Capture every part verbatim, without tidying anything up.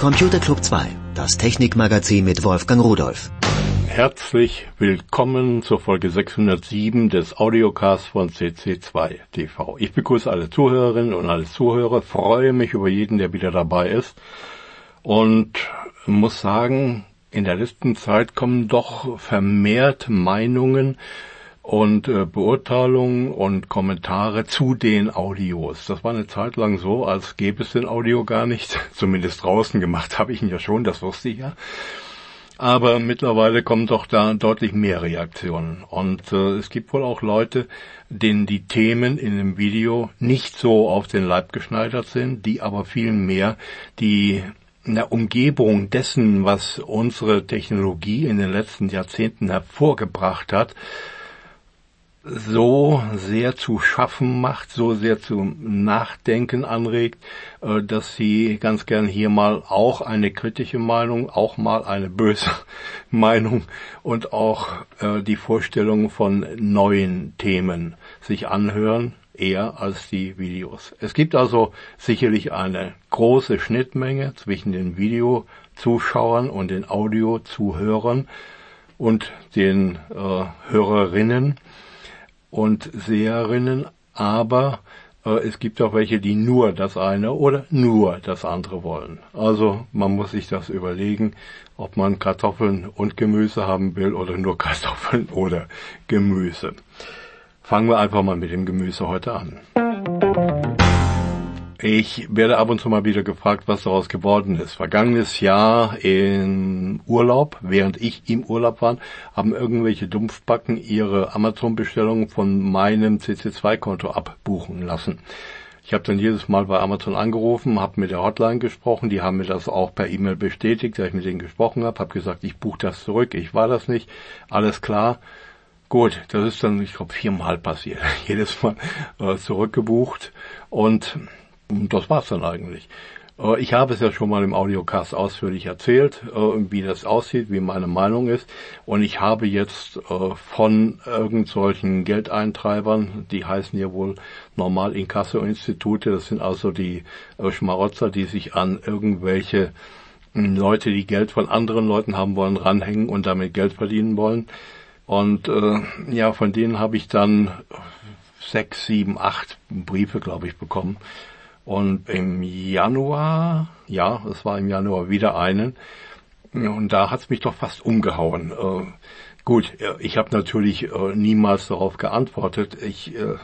Computer Club zwei, das Technikmagazin mit Wolfgang Rudolph. Herzlich willkommen zur Folge sechshundertsieben des Audiocasts von C C zwei T V. Ich begrüße alle Zuhörerinnen und alle Zuhörer, freue mich über jeden, der wieder dabei ist und muss sagen, in der letzten Zeit kommen doch vermehrt Meinungen und äh, Beurteilungen und Kommentare zu den Audios. Das war eine Zeit lang so, als gäbe es den Audio gar nicht. Zumindest draußen gemacht habe ich ihn ja schon, das wusste ich ja. Aber mittlerweile kommen doch da deutlich mehr Reaktionen. Und äh, es gibt wohl auch Leute, denen die Themen in dem Video nicht so auf den Leib geschneidert sind, die aber viel mehr die in der Umgebung dessen, was unsere Technologie in den letzten Jahrzehnten hervorgebracht hat, so sehr zu schaffen macht, so sehr zum Nachdenken anregt, dass sie ganz gern hier mal auch eine kritische Meinung, auch mal eine böse Meinung und auch die Vorstellung von neuen Themen sich anhören, eher als die Videos. Es gibt also sicherlich eine große Schnittmenge zwischen den Videozuschauern und den Audiozuhörern und den äh, Hörerinnen und Seherinnen, aber äh, es gibt auch welche, die nur das eine oder nur das andere wollen. Also man muss sich das überlegen, ob man Kartoffeln und Gemüse haben will oder nur Kartoffeln oder Gemüse. Fangen wir einfach mal mit dem Gemüse heute an. Ich werde ab und zu mal wieder gefragt, was daraus geworden ist. Vergangenes Jahr im Urlaub, während ich im Urlaub war, haben irgendwelche Dumpfbacken ihre Amazon-Bestellungen von meinem C C zwei Konto abbuchen lassen. Ich habe dann jedes Mal bei Amazon angerufen, habe mit der Hotline gesprochen, die haben mir das auch per E-Mail bestätigt, dass ich mit denen gesprochen habe, habe gesagt, ich buche das zurück, ich war das nicht, alles klar. Gut, das ist dann, ich glaube, viermal passiert, jedes Mal äh, zurückgebucht und das war's dann eigentlich. Ich habe es ja schon mal im Audiocast ausführlich erzählt, wie das aussieht, wie meine Meinung ist. Und ich habe jetzt von irgend solchen Geldeintreibern, die heißen ja wohl normal Inkasso-Institute, das sind also die Schmarotzer, die sich an irgendwelche Leute, die Geld von anderen Leuten haben wollen, ranhängen und damit Geld verdienen wollen. Und äh, ja, von denen habe ich dann sechs, sieben, acht Briefe, glaube ich, bekommen. Und im Januar, ja, es war im Januar wieder einen, und da hat's mich doch fast umgehauen. Äh, gut, ich habe natürlich äh, niemals darauf geantwortet. Ich äh,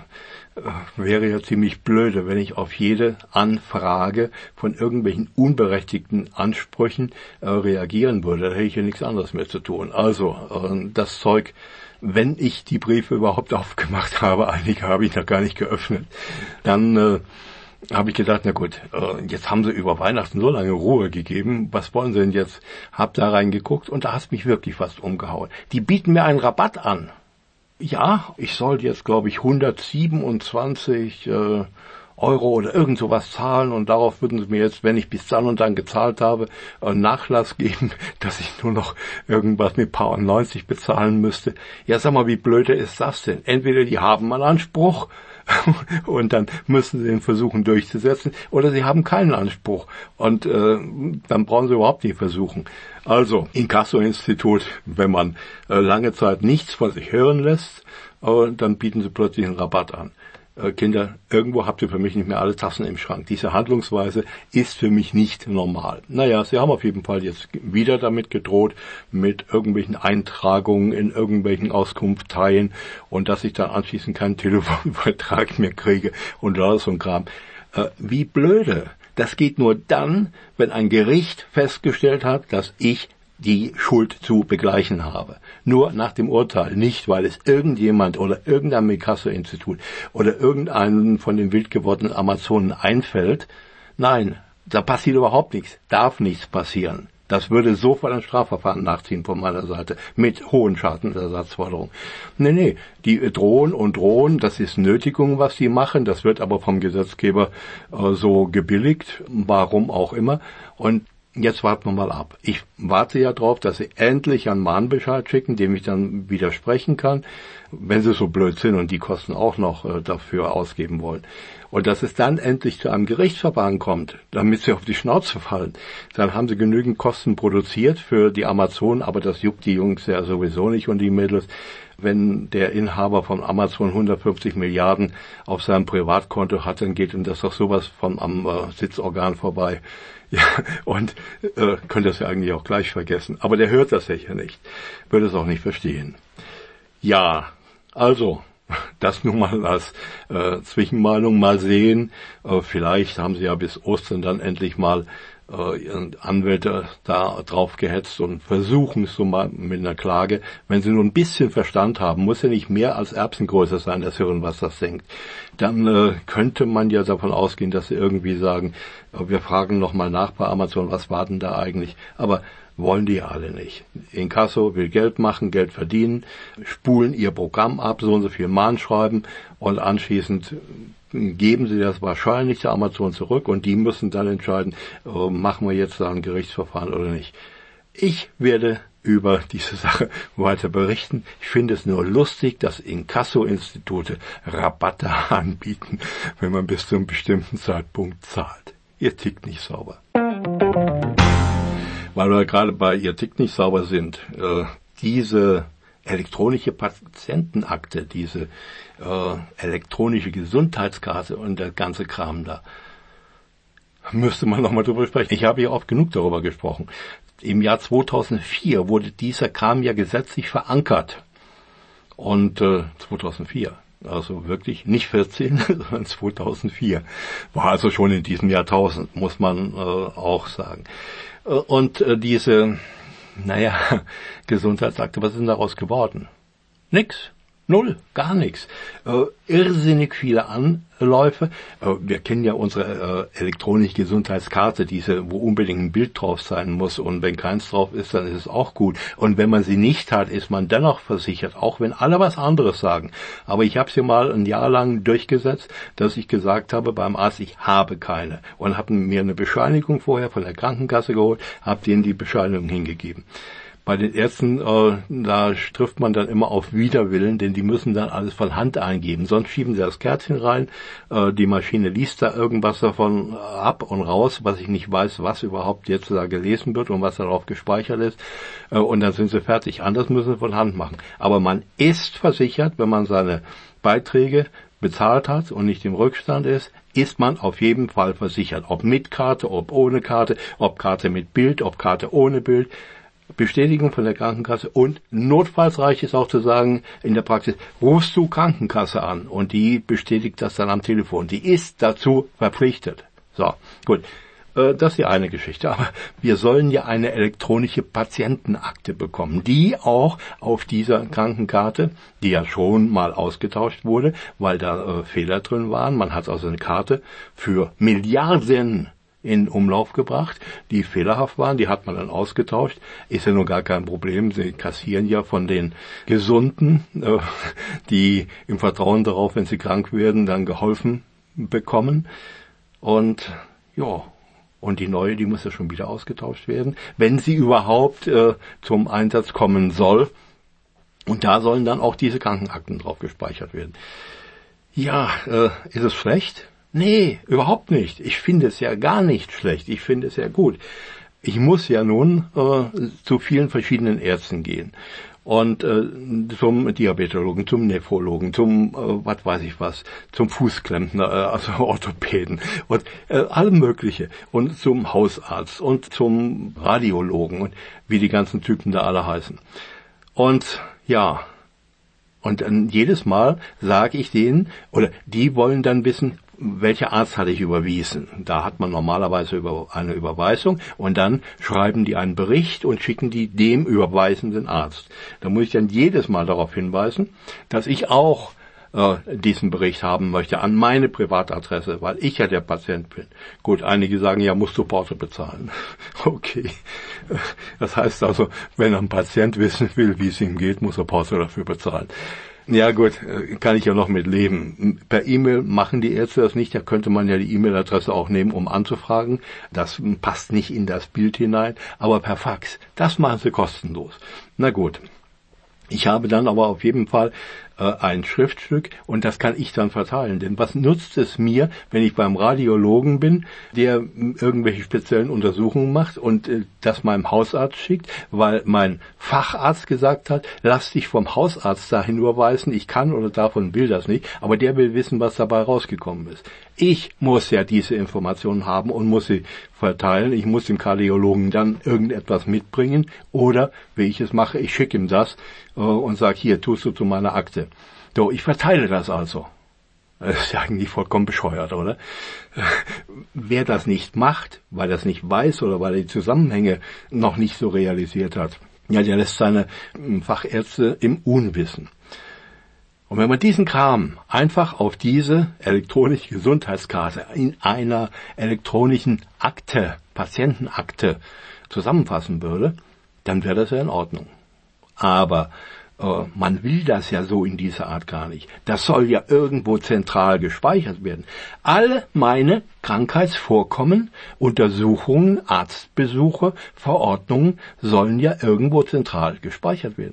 wäre ja ziemlich blöde, wenn ich auf jede Anfrage von irgendwelchen unberechtigten Ansprüchen äh, reagieren würde. Da hätte ich ja nichts anderes mehr zu tun. Also, äh, das Zeug, wenn ich die Briefe überhaupt aufgemacht habe, einige habe ich noch gar nicht geöffnet, dann äh, habe ich gedacht, na gut, jetzt haben sie über Weihnachten so lange Ruhe gegeben, was wollen sie denn jetzt? Hab da reingeguckt und da hat's mich wirklich fast umgehauen. Die bieten mir einen Rabatt an. Ja, ich sollte jetzt, glaube ich, hundertsiebenundzwanzig äh, Euro oder irgend sowas zahlen und darauf würden sie mir jetzt, wenn ich bis dann und dann gezahlt habe, einen Nachlass geben, dass ich nur noch irgendwas mit Paar neunzig bezahlen müsste. Ja, sag mal, wie blöde ist das denn? Entweder die haben einen Anspruch, und dann müssen sie ihn versuchen durchzusetzen, oder sie haben keinen Anspruch und äh, dann brauchen sie überhaupt nicht versuchen. Also, Inkasso-Institut, wenn man äh, lange Zeit nichts von sich hören lässt, äh, dann bieten sie plötzlich einen Rabatt an. Äh, Kinder, irgendwo habt ihr für mich nicht mehr alle Tassen im Schrank. Diese Handlungsweise ist für mich nicht normal. Naja, sie haben auf jeden Fall jetzt wieder damit gedroht, mit irgendwelchen Eintragungen in irgendwelchen Auskunfteien und dass ich dann anschließend keinen Telefonvertrag mehr kriege und alles so ein Kram. Äh, wie blöde. Das geht nur dann, wenn ein Gericht festgestellt hat, dass ich die Schuld zu begleichen habe. Nur nach dem Urteil, nicht weil es irgendjemand oder irgendein Inkasso-Institut oder irgendeinen von den wild gewordenen Amazonen einfällt. Nein, da passiert überhaupt nichts, darf nichts passieren. Das würde sofort ein Strafverfahren nachziehen von meiner Seite mit hohen Schadenersatzforderungen. Nee, nee, die drohen und drohen, das ist Nötigung, was sie machen, das wird aber vom Gesetzgeber äh, so gebilligt, warum auch immer. Und jetzt warten wir mal ab. Ich warte ja drauf, dass sie endlich einen Mahnbescheid schicken, dem ich dann widersprechen kann, wenn sie so blöd sind und die Kosten auch noch äh, dafür ausgeben wollen. Und dass es dann endlich zu einem Gerichtsverfahren kommt, damit sie auf die Schnauze fallen, dann haben sie genügend Kosten produziert für die Amazon, aber das juckt die Jungs ja sowieso nicht und die Mädels. Wenn der Inhaber von Amazon hundertfünfzig Milliarden auf seinem Privatkonto hat, dann geht ihm das doch sowas von am äh, Sitzorgan vorbei. Ja, und äh, könnte das ja eigentlich auch gleich vergessen. Aber der hört das sicher nicht, würde es auch nicht verstehen. Ja, also, das nun mal als äh, Zwischenmeinung, mal sehen. Äh, vielleicht haben sie ja bis Ostern dann endlich mal äh, ihren Anwälte da drauf gehetzt und versuchen es so mal mit einer Klage. Wenn sie nur ein bisschen Verstand haben, muss ja nicht mehr als Erbsengröße sein, das Hirn, was das senkt. Dann äh, könnte man ja davon ausgehen, dass sie irgendwie sagen, äh, wir fragen nochmal nach bei Amazon, was war denn da eigentlich? Aber wollen die alle nicht. Inkasso will Geld machen, Geld verdienen, spulen ihr Programm ab, so und so viel Mahnschreiben und anschließend geben sie das wahrscheinlich der Amazon zurück und die müssen dann entscheiden, äh, machen wir jetzt da ein Gerichtsverfahren oder nicht. Ich werde über diese Sache weiter berichten. Ich finde es nur lustig, dass Inkasso-Institute Rabatte anbieten, wenn man bis zu einem bestimmten Zeitpunkt zahlt. Ihr tickt nicht sauber. Weil wir gerade bei ihr tickt nicht sauber sind, äh, diese elektronische Patientenakte, diese äh, elektronische Gesundheitskarte und der ganze Kram da, müsste man nochmal drüber sprechen. Ich habe ja oft genug darüber gesprochen. Im Jahr zweitausendvier wurde dieser Kram ja gesetzlich verankert. Und äh, zweitausendvier, also wirklich nicht vierzehn, sondern zweitausendvier, war also schon in diesem Jahrtausend, muss man äh, auch sagen. Und äh, diese, naja, Gesundheitsakte, was ist denn daraus geworden? Nix. Null, gar nichts. Äh, irrsinnig viele Anläufe. Äh, wir kennen ja unsere äh, elektronische Gesundheitskarte, diese, wo unbedingt ein Bild drauf sein muss. Und wenn keins drauf ist, dann ist es auch gut. Und wenn man sie nicht hat, ist man dennoch versichert, auch wenn alle was anderes sagen. Aber ich habe sie mal ein Jahr lang durchgesetzt, dass ich gesagt habe beim Arzt, ich habe keine. Und habe mir eine Bescheinigung vorher von der Krankenkasse geholt, habe denen die Bescheinigung hingegeben. Bei den Ärzten, äh, da trifft man dann immer auf Widerwillen, denn die müssen dann alles von Hand eingeben. Sonst schieben sie das Kärtchen rein, äh, die Maschine liest da irgendwas davon ab und raus, was ich nicht weiß, was überhaupt jetzt da gelesen wird und was darauf gespeichert ist. Äh, und dann sind sie fertig. Anders müssen sie von Hand machen. Aber man ist versichert, wenn man seine Beiträge bezahlt hat und nicht im Rückstand ist, ist man auf jeden Fall versichert. Ob mit Karte, ob ohne Karte, ob Karte mit Bild, ob Karte ohne Bild. Bestätigung von der Krankenkasse und notfalls reicht es auch zu sagen, in der Praxis, rufst du Krankenkasse an und die bestätigt das dann am Telefon. Die ist dazu verpflichtet. So, gut. Das ist die eine Geschichte. Aber wir sollen ja eine elektronische Patientenakte bekommen, die auch auf dieser Krankenkarte, die ja schon mal ausgetauscht wurde, weil da äh, Fehler drin waren. Man hat also eine Karte für Milliarden in Umlauf gebracht, die fehlerhaft waren, die hat man dann ausgetauscht. Ist ja nun gar kein Problem. Sie kassieren ja von den Gesunden, äh, die im Vertrauen darauf, wenn sie krank werden, dann geholfen bekommen. Und ja, und die neue, die muss ja schon wieder ausgetauscht werden, wenn sie überhaupt äh, zum Einsatz kommen soll. Und da sollen dann auch diese Krankenakten drauf gespeichert werden. Ja, äh, ist es schlecht? Nee, überhaupt nicht. Ich finde es ja gar nicht schlecht. Ich finde es ja gut. Ich muss ja nun äh, zu vielen verschiedenen Ärzten gehen. Und äh, zum Diabetologen, zum Nephrologen, zum, äh, was weiß ich was, zum Fußklempner, äh, also Orthopäden und äh, allem Mögliche. Und zum Hausarzt und zum Radiologen und wie die ganzen Typen da alle heißen. Und ja, und dann jedes Mal sage ich denen, oder die wollen dann wissen, welcher Arzt hatte ich überwiesen? Da hat man normalerweise über eine Überweisung und dann schreiben die einen Bericht und schicken die dem überweisenden Arzt. Da muss ich dann jedes Mal darauf hinweisen, dass ich auch äh, diesen Bericht haben möchte an meine Privatadresse, weil ich ja der Patient bin. Gut, einige sagen, ja, musst du Porto bezahlen. Okay. Das heißt also, wenn ein Patient wissen will, wie es ihm geht, muss er Porto dafür bezahlen. Ja gut, kann ich ja noch mit leben. Per E-Mail machen die Ärzte das nicht, da könnte man ja die E-Mail-Adresse auch nehmen, um anzufragen. Das passt nicht in das Bild hinein, aber per Fax, das machen sie kostenlos. Na gut. Ich habe dann aber auf jeden Fall äh, ein Schriftstück und das kann ich dann verteilen. Denn was nutzt es mir, wenn ich beim Radiologen bin, der irgendwelche speziellen Untersuchungen macht und äh, das meinem Hausarzt schickt, weil mein Facharzt gesagt hat, lass dich vom Hausarzt dahin überweisen, ich kann oder darf und will das nicht, aber der will wissen, was dabei rausgekommen ist. Ich muss ja diese Informationen haben und muss sie verteilen. Ich muss dem Kardiologen dann irgendetwas mitbringen oder, wie ich es mache, ich schicke ihm das äh, und sage, hier, tust du zu meiner Akte. So, ich verteile das also. Das ist ja eigentlich vollkommen bescheuert, oder? Wer das nicht macht, weil er es nicht weiß oder weil er die Zusammenhänge noch nicht so realisiert hat, ja, der lässt seine Fachärzte im Unwissen. Und wenn man diesen Kram einfach auf diese elektronische Gesundheitskarte in einer elektronischen Akte, Patientenakte zusammenfassen würde, dann wäre das ja in Ordnung. Aber äh, man will das ja so in dieser Art gar nicht. Das soll ja irgendwo zentral gespeichert werden. Alle meine Krankheitsvorkommen, Untersuchungen, Arztbesuche, Verordnungen sollen ja irgendwo zentral gespeichert werden.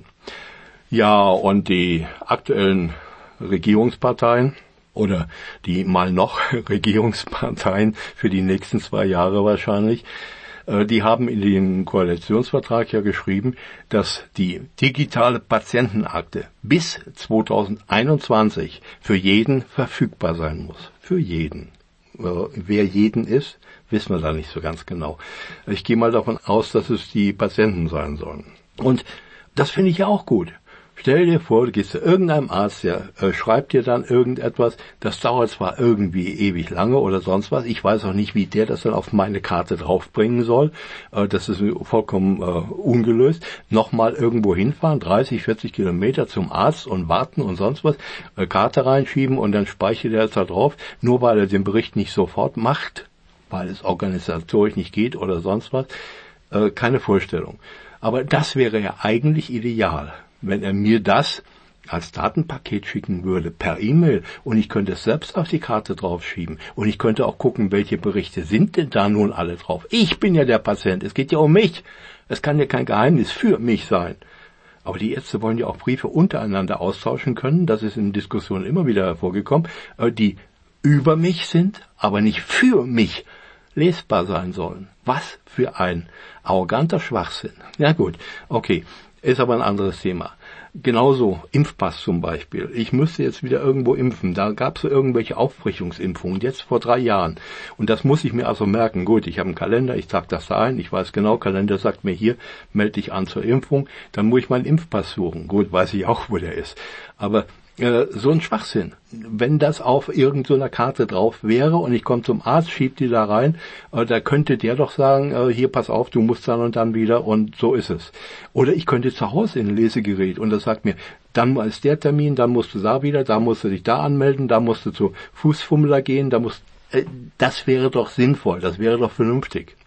Ja, und die aktuellen Regierungsparteien oder die mal noch Regierungsparteien für die nächsten zwei Jahre wahrscheinlich, äh, die haben in den Koalitionsvertrag ja geschrieben, dass die digitale Patientenakte bis zweitausendeinundzwanzig für jeden verfügbar sein muss. Für jeden. Äh, wer jeden ist, wissen wir da nicht so ganz genau. Ich gehe mal davon aus, dass es die Patienten sein sollen. Und das finde ich ja auch gut. Stell dir vor, du gehst zu irgendeinem Arzt, der äh, schreibt dir dann irgendetwas, das dauert zwar irgendwie ewig lange oder sonst was, ich weiß auch nicht, wie der das dann auf meine Karte draufbringen soll, äh, das ist vollkommen äh, ungelöst, nochmal irgendwo hinfahren, dreißig, vierzig Kilometer zum Arzt und warten und sonst was, äh, Karte reinschieben und dann speichert er es da drauf, nur weil er den Bericht nicht sofort macht, weil es organisatorisch nicht geht oder sonst was, äh, keine Vorstellung. Aber das wäre ja eigentlich ideal, wenn er mir das als Datenpaket schicken würde, per E-Mail, und ich könnte es selbst auf die Karte draufschieben und ich könnte auch gucken, welche Berichte sind denn da nun alle drauf. Ich bin ja der Patient, es geht ja um mich. Es kann ja kein Geheimnis für mich sein. Aber die Ärzte wollen ja auch Briefe untereinander austauschen können, das ist in Diskussionen immer wieder hervorgekommen, die über mich sind, aber nicht für mich lesbar sein sollen. Was für ein arroganter Schwachsinn. Ja gut, okay. Ist aber ein anderes Thema. Genauso Impfpass zum Beispiel. Ich müsste jetzt wieder irgendwo impfen. Da gab es so irgendwelche Auffrischungsimpfungen, jetzt vor drei Jahren. Und das muss ich mir also merken. Gut, ich habe einen Kalender, ich trage das da ein. Ich weiß genau, Kalender sagt mir hier, melde dich an zur Impfung. Dann muss ich meinen Impfpass suchen. Gut, weiß ich auch, wo der ist. Aber äh, so ein Schwachsinn. Wenn das auf irgendeiner Karte drauf wäre und ich komme zum Arzt, schieb die da rein, äh, da könnte der doch sagen, äh, hier pass auf, du musst dann und dann wieder und so ist es. Oder ich könnte zu Hause in ein Lesegerät und das sagt mir, dann ist der Termin, dann musst du da wieder, da musst du dich da anmelden, da musst du zu Fußfummler gehen, da musst, äh, das wäre doch sinnvoll, das wäre doch vernünftig.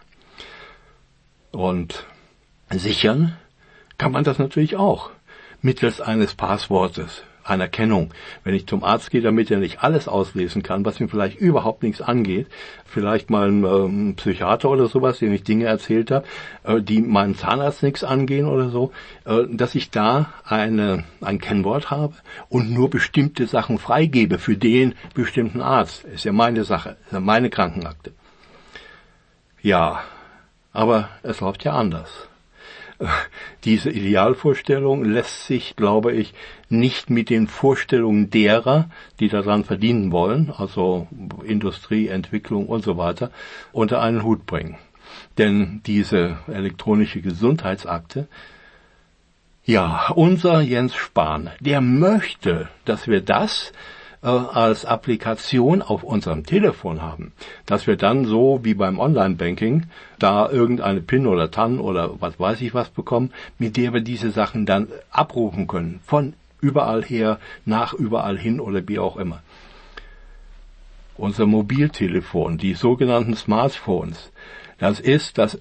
Und sichern kann man das natürlich auch mittels eines Passwortes, einer Kennung. Wenn ich zum Arzt gehe, damit er nicht alles auslesen kann, was mir vielleicht überhaupt nichts angeht, vielleicht mal ein ähm, Psychiater oder sowas, dem ich Dinge erzählt habe, äh, die meinem Zahnarzt nichts angehen oder so, äh, dass ich da eine ein Kennwort habe und nur bestimmte Sachen freigebe für den bestimmten Arzt. Ist ja meine Sache, ist ja meine Krankenakte. Ja, aber es läuft ja anders. Diese Idealvorstellung lässt sich, glaube ich, nicht mit den Vorstellungen derer, die daran verdienen wollen, also Industrie, Entwicklung und so weiter, unter einen Hut bringen. Denn diese elektronische Gesundheitsakte, ja, unser Jens Spahn, der möchte, dass wir das äh, als Applikation auf unserem Telefon haben, dass wir dann so wie beim Online-Banking da irgendeine PIN oder T A N oder was weiß ich was bekommen, mit der wir diese Sachen dann abrufen können, von überall her, nach überall hin oder wie auch immer. Unser Mobiltelefon, die sogenannten Smartphones, das ist das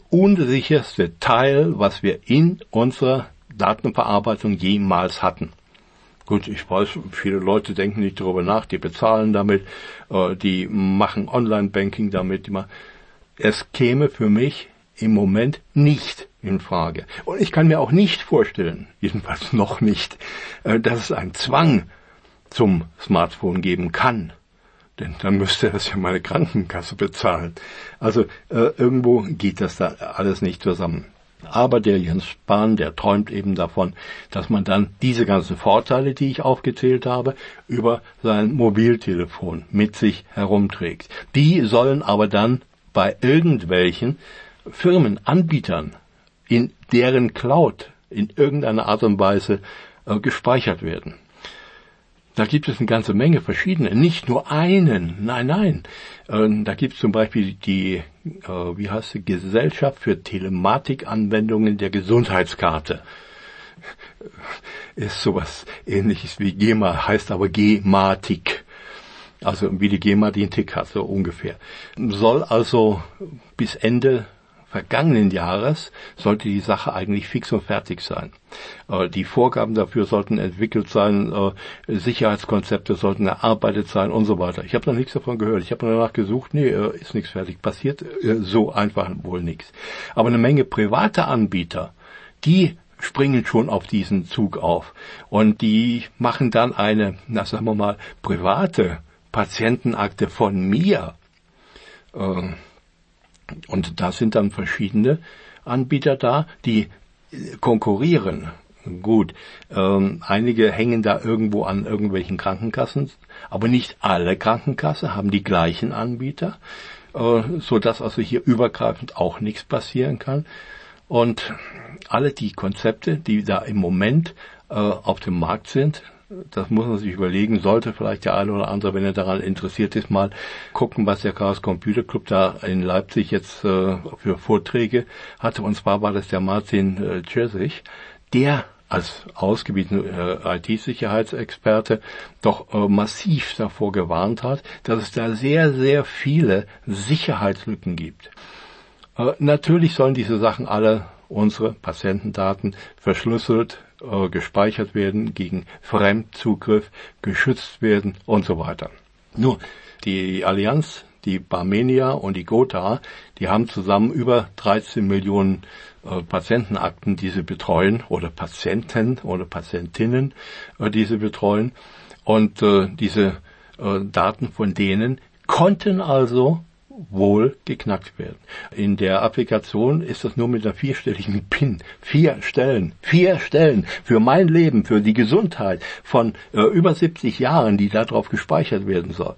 unsicherste Teil, was wir in unserer Datenverarbeitung jemals hatten. Gut, ich weiß, viele Leute denken nicht darüber nach, die bezahlen damit, äh, die machen Online-Banking damit. Die machen. Es käme für mich im Moment nicht in Frage. Und ich kann mir auch nicht vorstellen, jedenfalls noch nicht, äh, dass es einen Zwang zum Smartphone geben kann. Denn dann müsste das ja meine Krankenkasse bezahlen. Also äh, irgendwo geht das da alles nicht zusammen. Aber der Jens Spahn, der träumt eben davon, dass man dann diese ganzen Vorteile, die ich aufgezählt habe, über sein Mobiltelefon mit sich herumträgt. Die sollen aber dann bei irgendwelchen Firmen, Anbietern in deren Cloud in irgendeiner Art und Weise äh, gespeichert werden. Da gibt es eine ganze Menge verschiedene, nicht nur einen, nein, nein. Äh, da gibt es zum Beispiel die, äh, wie heißt die, Gesellschaft für Telematikanwendungen der Gesundheitskarte. Ist sowas Ähnliches wie GEMA, heißt aber Gematik. Also wie die GEMA den Tick hat, so ungefähr. Soll also bis Ende vergangenen Jahres sollte die Sache eigentlich fix und fertig sein. Äh, die Vorgaben dafür sollten entwickelt sein, äh, Sicherheitskonzepte sollten erarbeitet sein und so weiter. Ich habe noch nichts davon gehört. Ich habe danach gesucht, nee, äh, ist nichts fertig. Passiert äh, so einfach wohl nichts. Aber eine Menge private Anbieter, die springen schon auf diesen Zug auf. Und die machen dann eine, na sagen wir mal, private Patientenakte von mir. Äh, Und da sind dann verschiedene Anbieter da, die konkurrieren. Gut, ähm, einige hängen da irgendwo an irgendwelchen Krankenkassen, aber nicht alle Krankenkassen haben die gleichen Anbieter, äh, so dass also hier übergreifend auch nichts passieren kann. Und alle die Konzepte, die da im Moment äh, auf dem Markt sind, das muss man sich überlegen, sollte vielleicht der eine oder andere, wenn er daran interessiert ist, mal gucken, was der Chaos Computer Club da in Leipzig jetzt äh, für Vorträge hatte. Und zwar war das der Martin äh, Czesich, der als ausgewiesener äh, I T-Sicherheitsexperte doch äh, massiv davor gewarnt hat, dass es da sehr, sehr viele Sicherheitslücken gibt. Äh, natürlich sollen diese Sachen alle unsere Patientendaten verschlüsselt äh, gespeichert werden, gegen Fremdzugriff geschützt werden und so weiter. Nur, die Allianz, die Barmenia und die Gotha, die haben zusammen über dreizehn Millionen äh, Patientenakten, die sie betreuen, oder Patienten oder Patientinnen, äh, die sie betreuen. Und äh, diese äh, Daten von denen konnten also wohl geknackt werden. In der Applikation ist das nur mit einer vierstelligen PIN. Vier Stellen. Vier Stellen. Für mein Leben, für die Gesundheit von äh, über siebzig Jahren, die darauf gespeichert werden soll.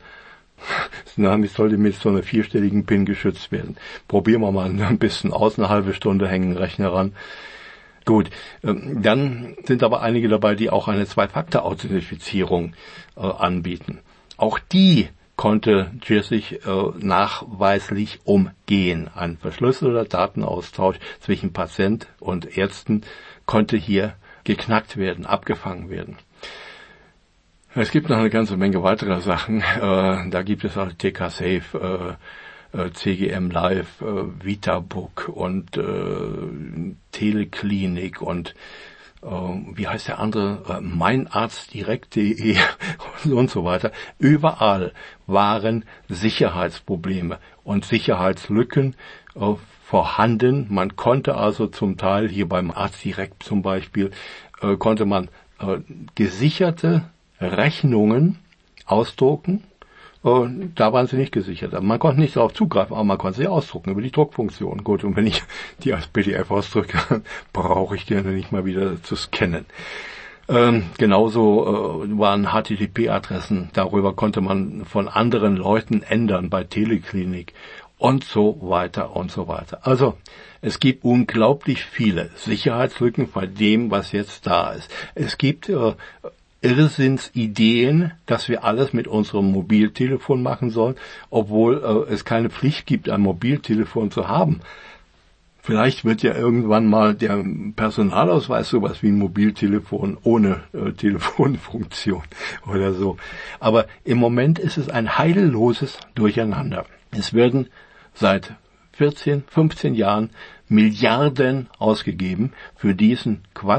Damit sollte mit so einer vierstelligen PIN geschützt werden. Probieren wir mal ein bisschen aus. Eine halbe Stunde hängen den Rechner ran. Gut, ähm, dann sind aber einige dabei, die auch eine Zwei-Faktor-Authentifizierung äh, anbieten. Auch die konnte Czesich äh, nachweislich umgehen. Ein verschlüsselter Datenaustausch zwischen Patient und Ärzten konnte hier geknackt werden, abgefangen werden. Es gibt noch eine ganze Menge weiterer Sachen. Äh, da gibt es auch T K Safe, äh, äh, C G M Live, äh, VitaBook und äh, Teleklinik und wie heißt der andere, meinarztdirekt punkt de und so weiter. Überall waren Sicherheitsprobleme und Sicherheitslücken äh, vorhanden. Man konnte also zum Teil, hier beim Arztdirekt zum Beispiel, äh, konnte man äh, gesicherte Rechnungen ausdrucken. Und da waren sie nicht gesichert. Man konnte nicht darauf zugreifen, aber man konnte sie ausdrucken über die Druckfunktion. Gut, und wenn ich die als P D F ausdrücke, brauche ich die nicht mal wieder zu scannen. Ähm, genauso äh, waren H T T P-Adressen, darüber konnte man von anderen Leuten ändern bei Teleklinik und so weiter und so weiter. Also es gibt unglaublich viele Sicherheitslücken bei dem, was jetzt da ist. Es gibt äh, Irrsinnsideen, dass wir alles mit unserem Mobiltelefon machen sollen, obwohl äh, es keine Pflicht gibt, ein Mobiltelefon zu haben. Vielleicht wird ja irgendwann mal der Personalausweis sowas wie ein Mobiltelefon ohne äh, Telefonfunktion oder so. Aber im Moment ist es ein heilloses Durcheinander. Es werden seit vierzehn, fünfzehn Jahren Milliarden ausgegeben für diesen Quatsch,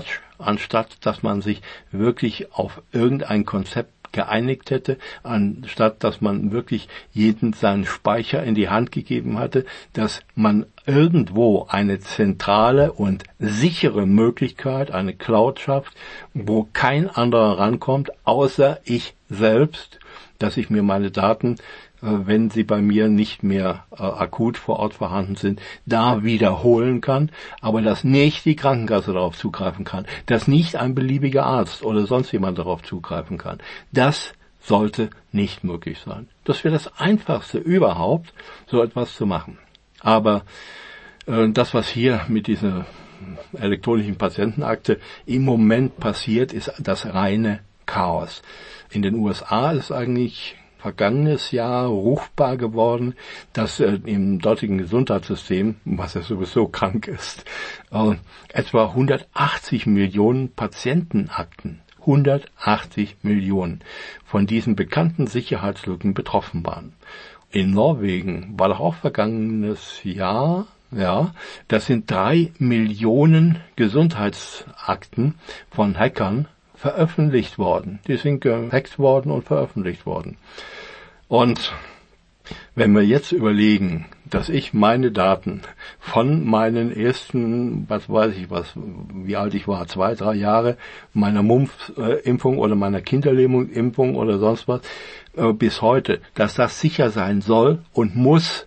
anstatt dass man sich wirklich auf irgendein Konzept geeinigt hätte, anstatt dass man wirklich jeden seinen Speicher in die Hand gegeben hatte, dass man irgendwo eine zentrale und sichere Möglichkeit, eine Cloud schafft, wo kein anderer rankommt, außer ich selbst, dass ich mir meine Daten, wenn sie bei mir nicht mehr äh, akut vor Ort vorhanden sind, da wiederholen kann, aber dass nicht die Krankenkasse darauf zugreifen kann, dass nicht ein beliebiger Arzt oder sonst jemand darauf zugreifen kann. Das sollte nicht möglich sein. Das wäre das Einfachste überhaupt, so etwas zu machen. Aber äh, das, was hier mit dieser elektronischen Patientenakte im Moment passiert, ist das reine Chaos. In den U S A ist eigentlich vergangenes Jahr ruchbar geworden, dass äh, im dortigen Gesundheitssystem, was ja sowieso krank ist, äh, etwa hundertachtzig Millionen Patientenakten, hundertachtzig Millionen von diesen bekannten Sicherheitslücken betroffen waren. In Norwegen war doch auch vergangenes Jahr, ja, das sind drei Millionen Gesundheitsakten von Hackern veröffentlicht worden. Die sind gehackt worden und veröffentlicht worden. Und wenn wir jetzt überlegen, dass ich meine Daten von meinen ersten, was weiß ich was, wie alt ich war, zwei, drei Jahre, meiner Mumps-Impfung oder meiner Kinderlähmung-Impfung oder sonst was, äh, bis heute, dass das sicher sein soll und muss,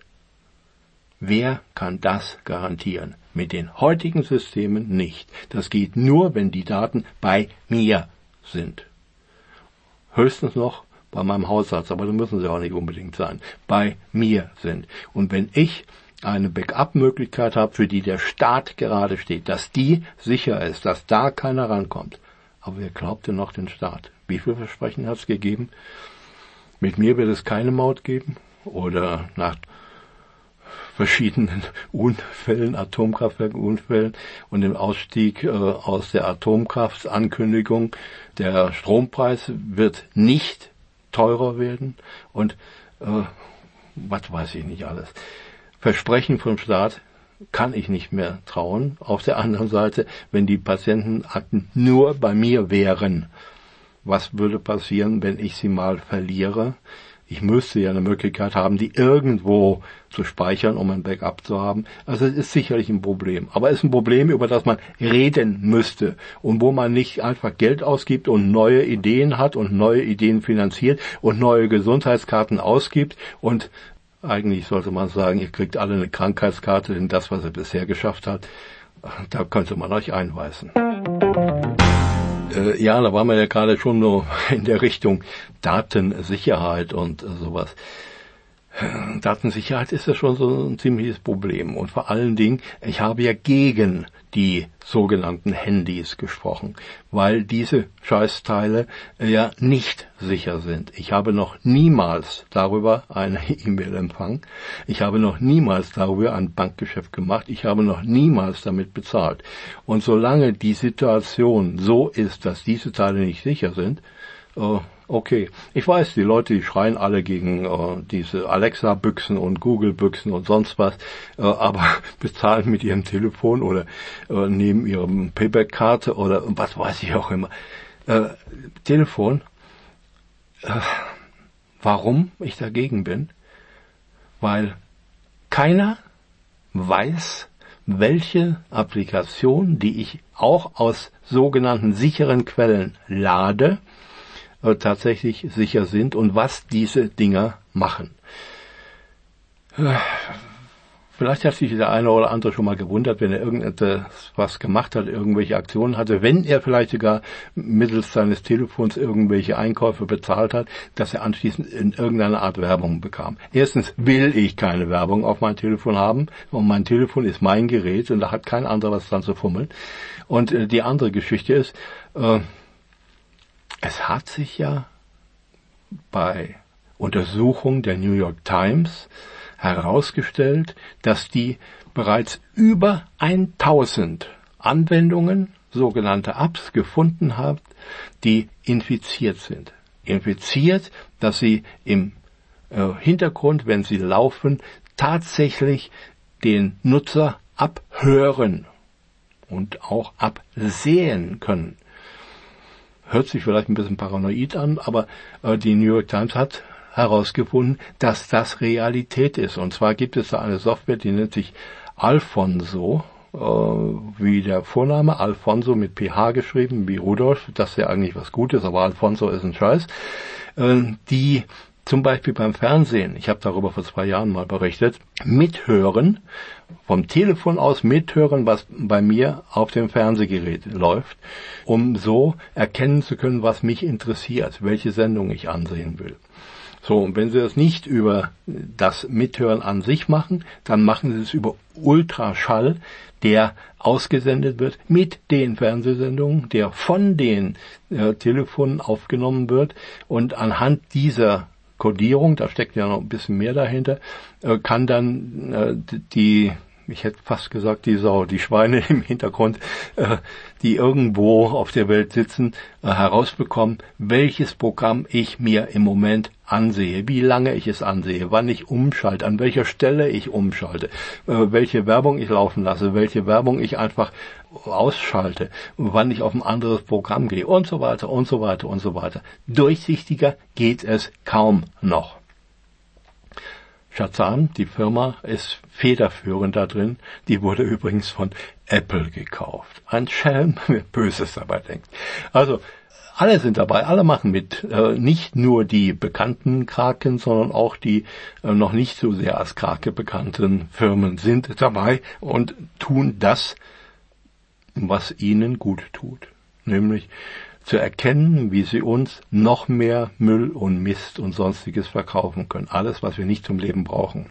wer kann das garantieren? Mit den heutigen Systemen nicht. Das geht nur, wenn die Daten bei mir sind. Höchstens noch bei meinem Hausarzt, aber da müssen sie auch nicht unbedingt sein. Bei mir sind. Und wenn ich eine Backup-Möglichkeit habe, für die der Staat gerade steht, dass die sicher ist, dass da keiner rankommt. Aber wer glaubt denn noch den Staat? Wie viele Versprechen hat es gegeben? Mit mir wird es keine Maut geben? Oder nach verschiedenen Unfällen, Atomkraftwerkunfällen und dem Ausstieg äh, aus der Atomkraftankündigung. Der Strompreis wird nicht teurer werden und äh, was weiß ich nicht alles. Versprechen vom Staat kann ich nicht mehr trauen. Auf der anderen Seite, wenn die Patientenakten nur bei mir wären, was würde passieren, wenn ich sie mal verliere? Ich müsste ja eine Möglichkeit haben, die irgendwo zu speichern, um ein Backup zu haben. Also es ist sicherlich ein Problem. Aber es ist ein Problem, über das man reden müsste und wo man nicht einfach Geld ausgibt und neue Ideen hat und neue Ideen finanziert und neue Gesundheitskarten ausgibt. Und eigentlich sollte man sagen, ihr kriegt alle eine Krankheitskarte, denn das, was ihr bisher geschafft habt, da könnte man euch einweisen. Äh, ja, da waren wir ja gerade schon so in der Richtung Datensicherheit und äh, sowas. Datensicherheit ist ja schon so ein ziemliches Problem. Und vor allen Dingen, ich habe ja gegen die sogenannten Handys gesprochen, weil diese Scheißteile ja nicht sicher sind. Ich habe noch niemals darüber eine E-Mail empfangen. Ich habe noch niemals darüber ein Bankgeschäft gemacht. Ich habe noch niemals damit bezahlt. Und solange die Situation so ist, dass diese Teile nicht sicher sind, äh, okay, ich weiß, die Leute, die schreien alle gegen äh, diese Alexa-Büchsen und Google-Büchsen und sonst was, äh, aber bezahlen mit ihrem Telefon oder äh, nehmen ihre Payback-Karte oder was weiß ich auch immer. Äh, Telefon, äh, warum ich dagegen bin? Weil keiner weiß, welche Applikation, die ich auch aus sogenannten sicheren Quellen lade, tatsächlich sicher sind und was diese Dinger machen. Vielleicht hat sich der eine oder andere schon mal gewundert, wenn er irgendetwas gemacht hat, irgendwelche Aktionen hatte, wenn er vielleicht sogar mittels seines Telefons irgendwelche Einkäufe bezahlt hat, dass er anschließend in irgendeiner Art Werbung bekam. Erstens will ich keine Werbung auf mein Telefon haben und mein Telefon ist mein Gerät und da hat kein anderer was dran zu fummeln. Und äh, die andere Geschichte ist, äh, es hat sich ja bei Untersuchung der New York Times herausgestellt, dass die bereits über tausend Anwendungen, sogenannte Apps, gefunden haben, die infiziert sind. Infiziert, dass sie im äh, Hintergrund, wenn sie laufen, tatsächlich den Nutzer abhören. und auch absehen können. Hört sich vielleicht ein bisschen paranoid an, aber äh, die New York Times hat herausgefunden, dass das Realität ist. Und zwar gibt es da eine Software, die nennt sich Alfonso, äh, wie der Vorname, Alfonso mit P H geschrieben, wie Rudolf, das ist ja eigentlich was Gutes, aber Alfonso ist ein Scheiß, äh, die zum Beispiel beim Fernsehen, ich habe darüber vor zwei Jahren mal berichtet, mithören, vom Telefon aus mithören, was bei mir auf dem Fernsehgerät läuft, um so erkennen zu können, was mich interessiert, welche Sendung ich ansehen will. So, und wenn Sie das nicht über das Mithören an sich machen, dann machen Sie es über Ultraschall, der ausgesendet wird mit den Fernsehsendungen, der von den äh, Telefonen aufgenommen wird, und anhand dieser Kodierung, da steckt ja noch ein bisschen mehr dahinter, äh, kann dann äh, die, ich hätte fast gesagt die Sau, die Schweine im Hintergrund, äh, die irgendwo auf der Welt sitzen, äh, herausbekommen, welches Programm ich mir im Moment ansehe, wie lange ich es ansehe, wann ich umschalte, an welcher Stelle ich umschalte, äh, welche Werbung ich laufen lasse, welche Werbung ich einfach ausschalte, wann ich auf ein anderes Programm gehe und so weiter und so weiter und so weiter. Durchsichtiger geht es kaum noch. Shazam, die Firma, ist federführend da drin. Die wurde übrigens von Apple gekauft. Ein Schelm, wer Böses dabei denkt. Also, alle sind dabei, alle machen mit. Äh, nicht nur die bekannten Kraken, sondern auch die äh, noch nicht so sehr als Krake bekannten Firmen sind dabei und tun das, was ihnen gut tut. Nämlich zu erkennen, wie sie uns noch mehr Müll und Mist und Sonstiges verkaufen können. Alles, was wir nicht zum Leben brauchen.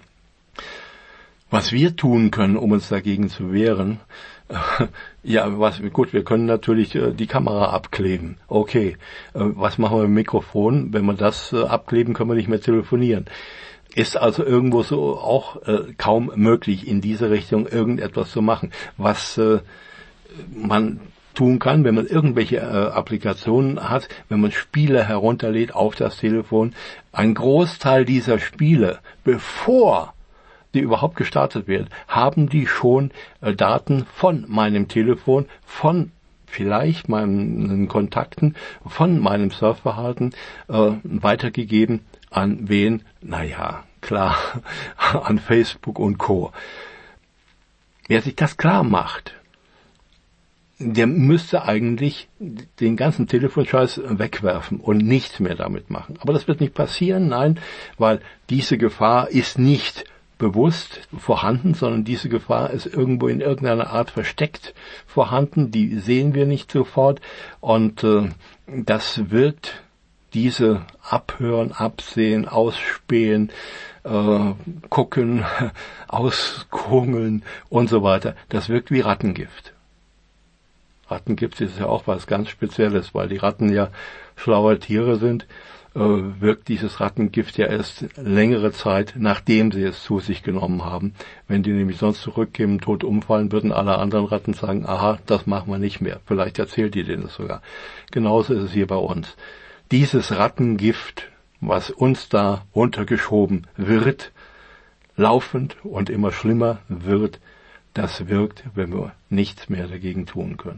Was wir tun können, um uns dagegen zu wehren, äh, ja, was, gut, wir können natürlich äh, die Kamera abkleben. Okay, äh, was machen wir mit dem Mikrofon? Wenn wir das äh, abkleben, können wir nicht mehr telefonieren. Ist also irgendwo so auch äh, kaum möglich, in diese Richtung irgendetwas zu machen. Was äh, man tun kann, wenn man irgendwelche äh, Applikationen hat, wenn man Spiele herunterlädt auf das Telefon, ein Großteil dieser Spiele, bevor die überhaupt gestartet werden, haben die schon äh, Daten von meinem Telefon, von vielleicht meinen Kontakten, von meinem Surfverhalten äh, weitergegeben an wen? Naja, klar, an Facebook und Co. Wer sich das klar macht, der müsste eigentlich den ganzen Telefonscheiß wegwerfen und nichts mehr damit machen. Aber das wird nicht passieren, nein, weil diese Gefahr ist nicht bewusst vorhanden, sondern diese Gefahr ist irgendwo in irgendeiner Art versteckt vorhanden, die sehen wir nicht sofort, und äh, das wird diese Abhören, Absehen, Ausspähen, äh, gucken, auskungeln und so weiter, das wirkt wie Rattengift. Rattengift ist ja auch was ganz Spezielles, weil die Ratten ja schlaue Tiere sind, äh, wirkt dieses Rattengift ja erst längere Zeit, nachdem sie es zu sich genommen haben. Wenn die nämlich sonst zurückkämen, tot umfallen, würden alle anderen Ratten sagen, aha, das machen wir nicht mehr. Vielleicht erzählt ihr denen das sogar. Genauso ist es hier bei uns. Dieses Rattengift, was uns da untergeschoben wird, laufend und immer schlimmer wird, das wirkt, wenn wir nichts mehr dagegen tun können.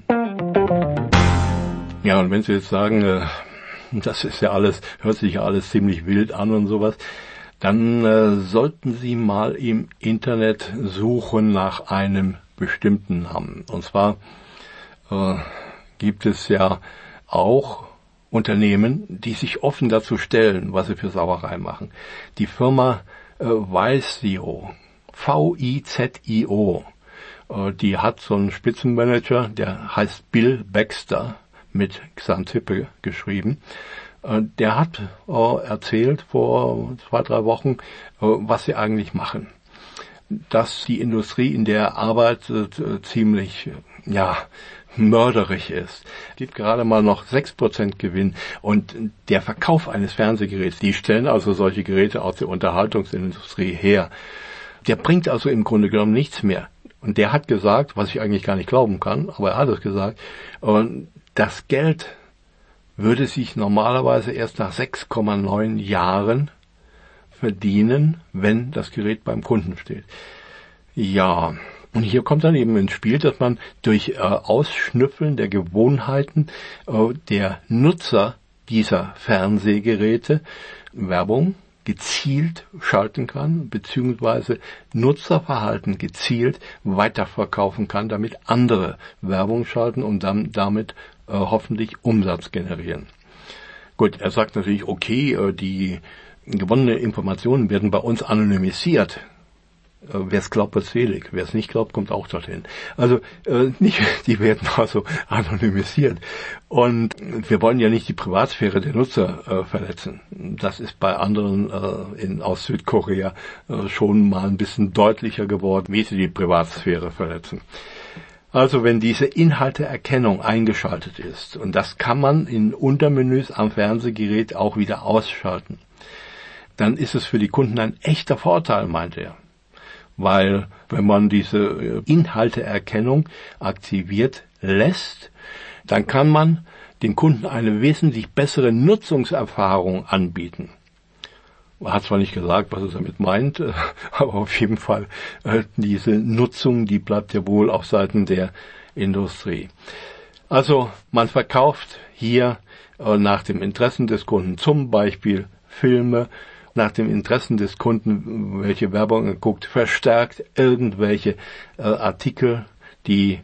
Ja, und wenn Sie jetzt sagen, äh, das ist ja alles, hört sich ja alles ziemlich wild an und sowas, dann äh, sollten Sie mal im Internet suchen nach einem bestimmten Namen. Und zwar äh, gibt es ja auch Unternehmen, die sich offen dazu stellen, was sie für Sauerei machen. Die Firma äh, Vizio, V I Z I O, die hat so einen Spitzenmanager, der heißt Bill Baxter, mit Xantippe geschrieben. Der hat erzählt vor zwei, drei Wochen, was sie eigentlich machen. Dass die Industrie, in der er arbeitet, ziemlich, ja, mörderisch ist. Es gibt gerade mal noch sechs Prozent Gewinn, und der Verkauf eines Fernsehgeräts, die stellen also solche Geräte aus der Unterhaltungsindustrie her, der bringt also im Grunde genommen nichts mehr. Und der hat gesagt, was ich eigentlich gar nicht glauben kann, aber er hat es gesagt, und das Geld würde sich normalerweise erst nach sechs Komma neun Jahren verdienen, wenn das Gerät beim Kunden steht. Ja, Und hier kommt dann eben ins Spiel, dass man durch äh, Ausschnüffeln der Gewohnheiten äh, der Nutzer dieser Fernsehgeräte Werbung gezielt schalten kann, beziehungsweise Nutzerverhalten gezielt weiterverkaufen kann, damit andere Werbung schalten und dann damit äh, hoffentlich Umsatz generieren. Gut, er sagt natürlich, okay, äh, die gewonnenen Informationen werden bei uns anonymisiert. Wer es glaubt, wird selig. Wer es nicht glaubt, kommt auch dorthin. Also äh, nicht, die werden also anonymisiert. Und wir wollen ja nicht die Privatsphäre der Nutzer äh, verletzen. Das ist bei anderen äh, in, aus Südkorea äh, schon mal ein bisschen deutlicher geworden, wie sie die Privatsphäre verletzen. Also wenn diese Inhalteerkennung eingeschaltet ist, und das kann man in Untermenüs am Fernsehgerät auch wieder ausschalten, dann ist es für die Kunden ein echter Vorteil, meint er. Weil wenn man diese Inhalteerkennung aktiviert lässt, dann kann man den Kunden eine wesentlich bessere Nutzungserfahrung anbieten. Man hat zwar nicht gesagt, was es damit meint, aber auf jeden Fall diese Nutzung, die bleibt ja wohl auf Seiten der Industrie. Also man verkauft hier nach dem Interessen des Kunden zum Beispiel Filme, nach dem Interessen des Kunden, welche Werbung er guckt, verstärkt irgendwelche äh, Artikel, die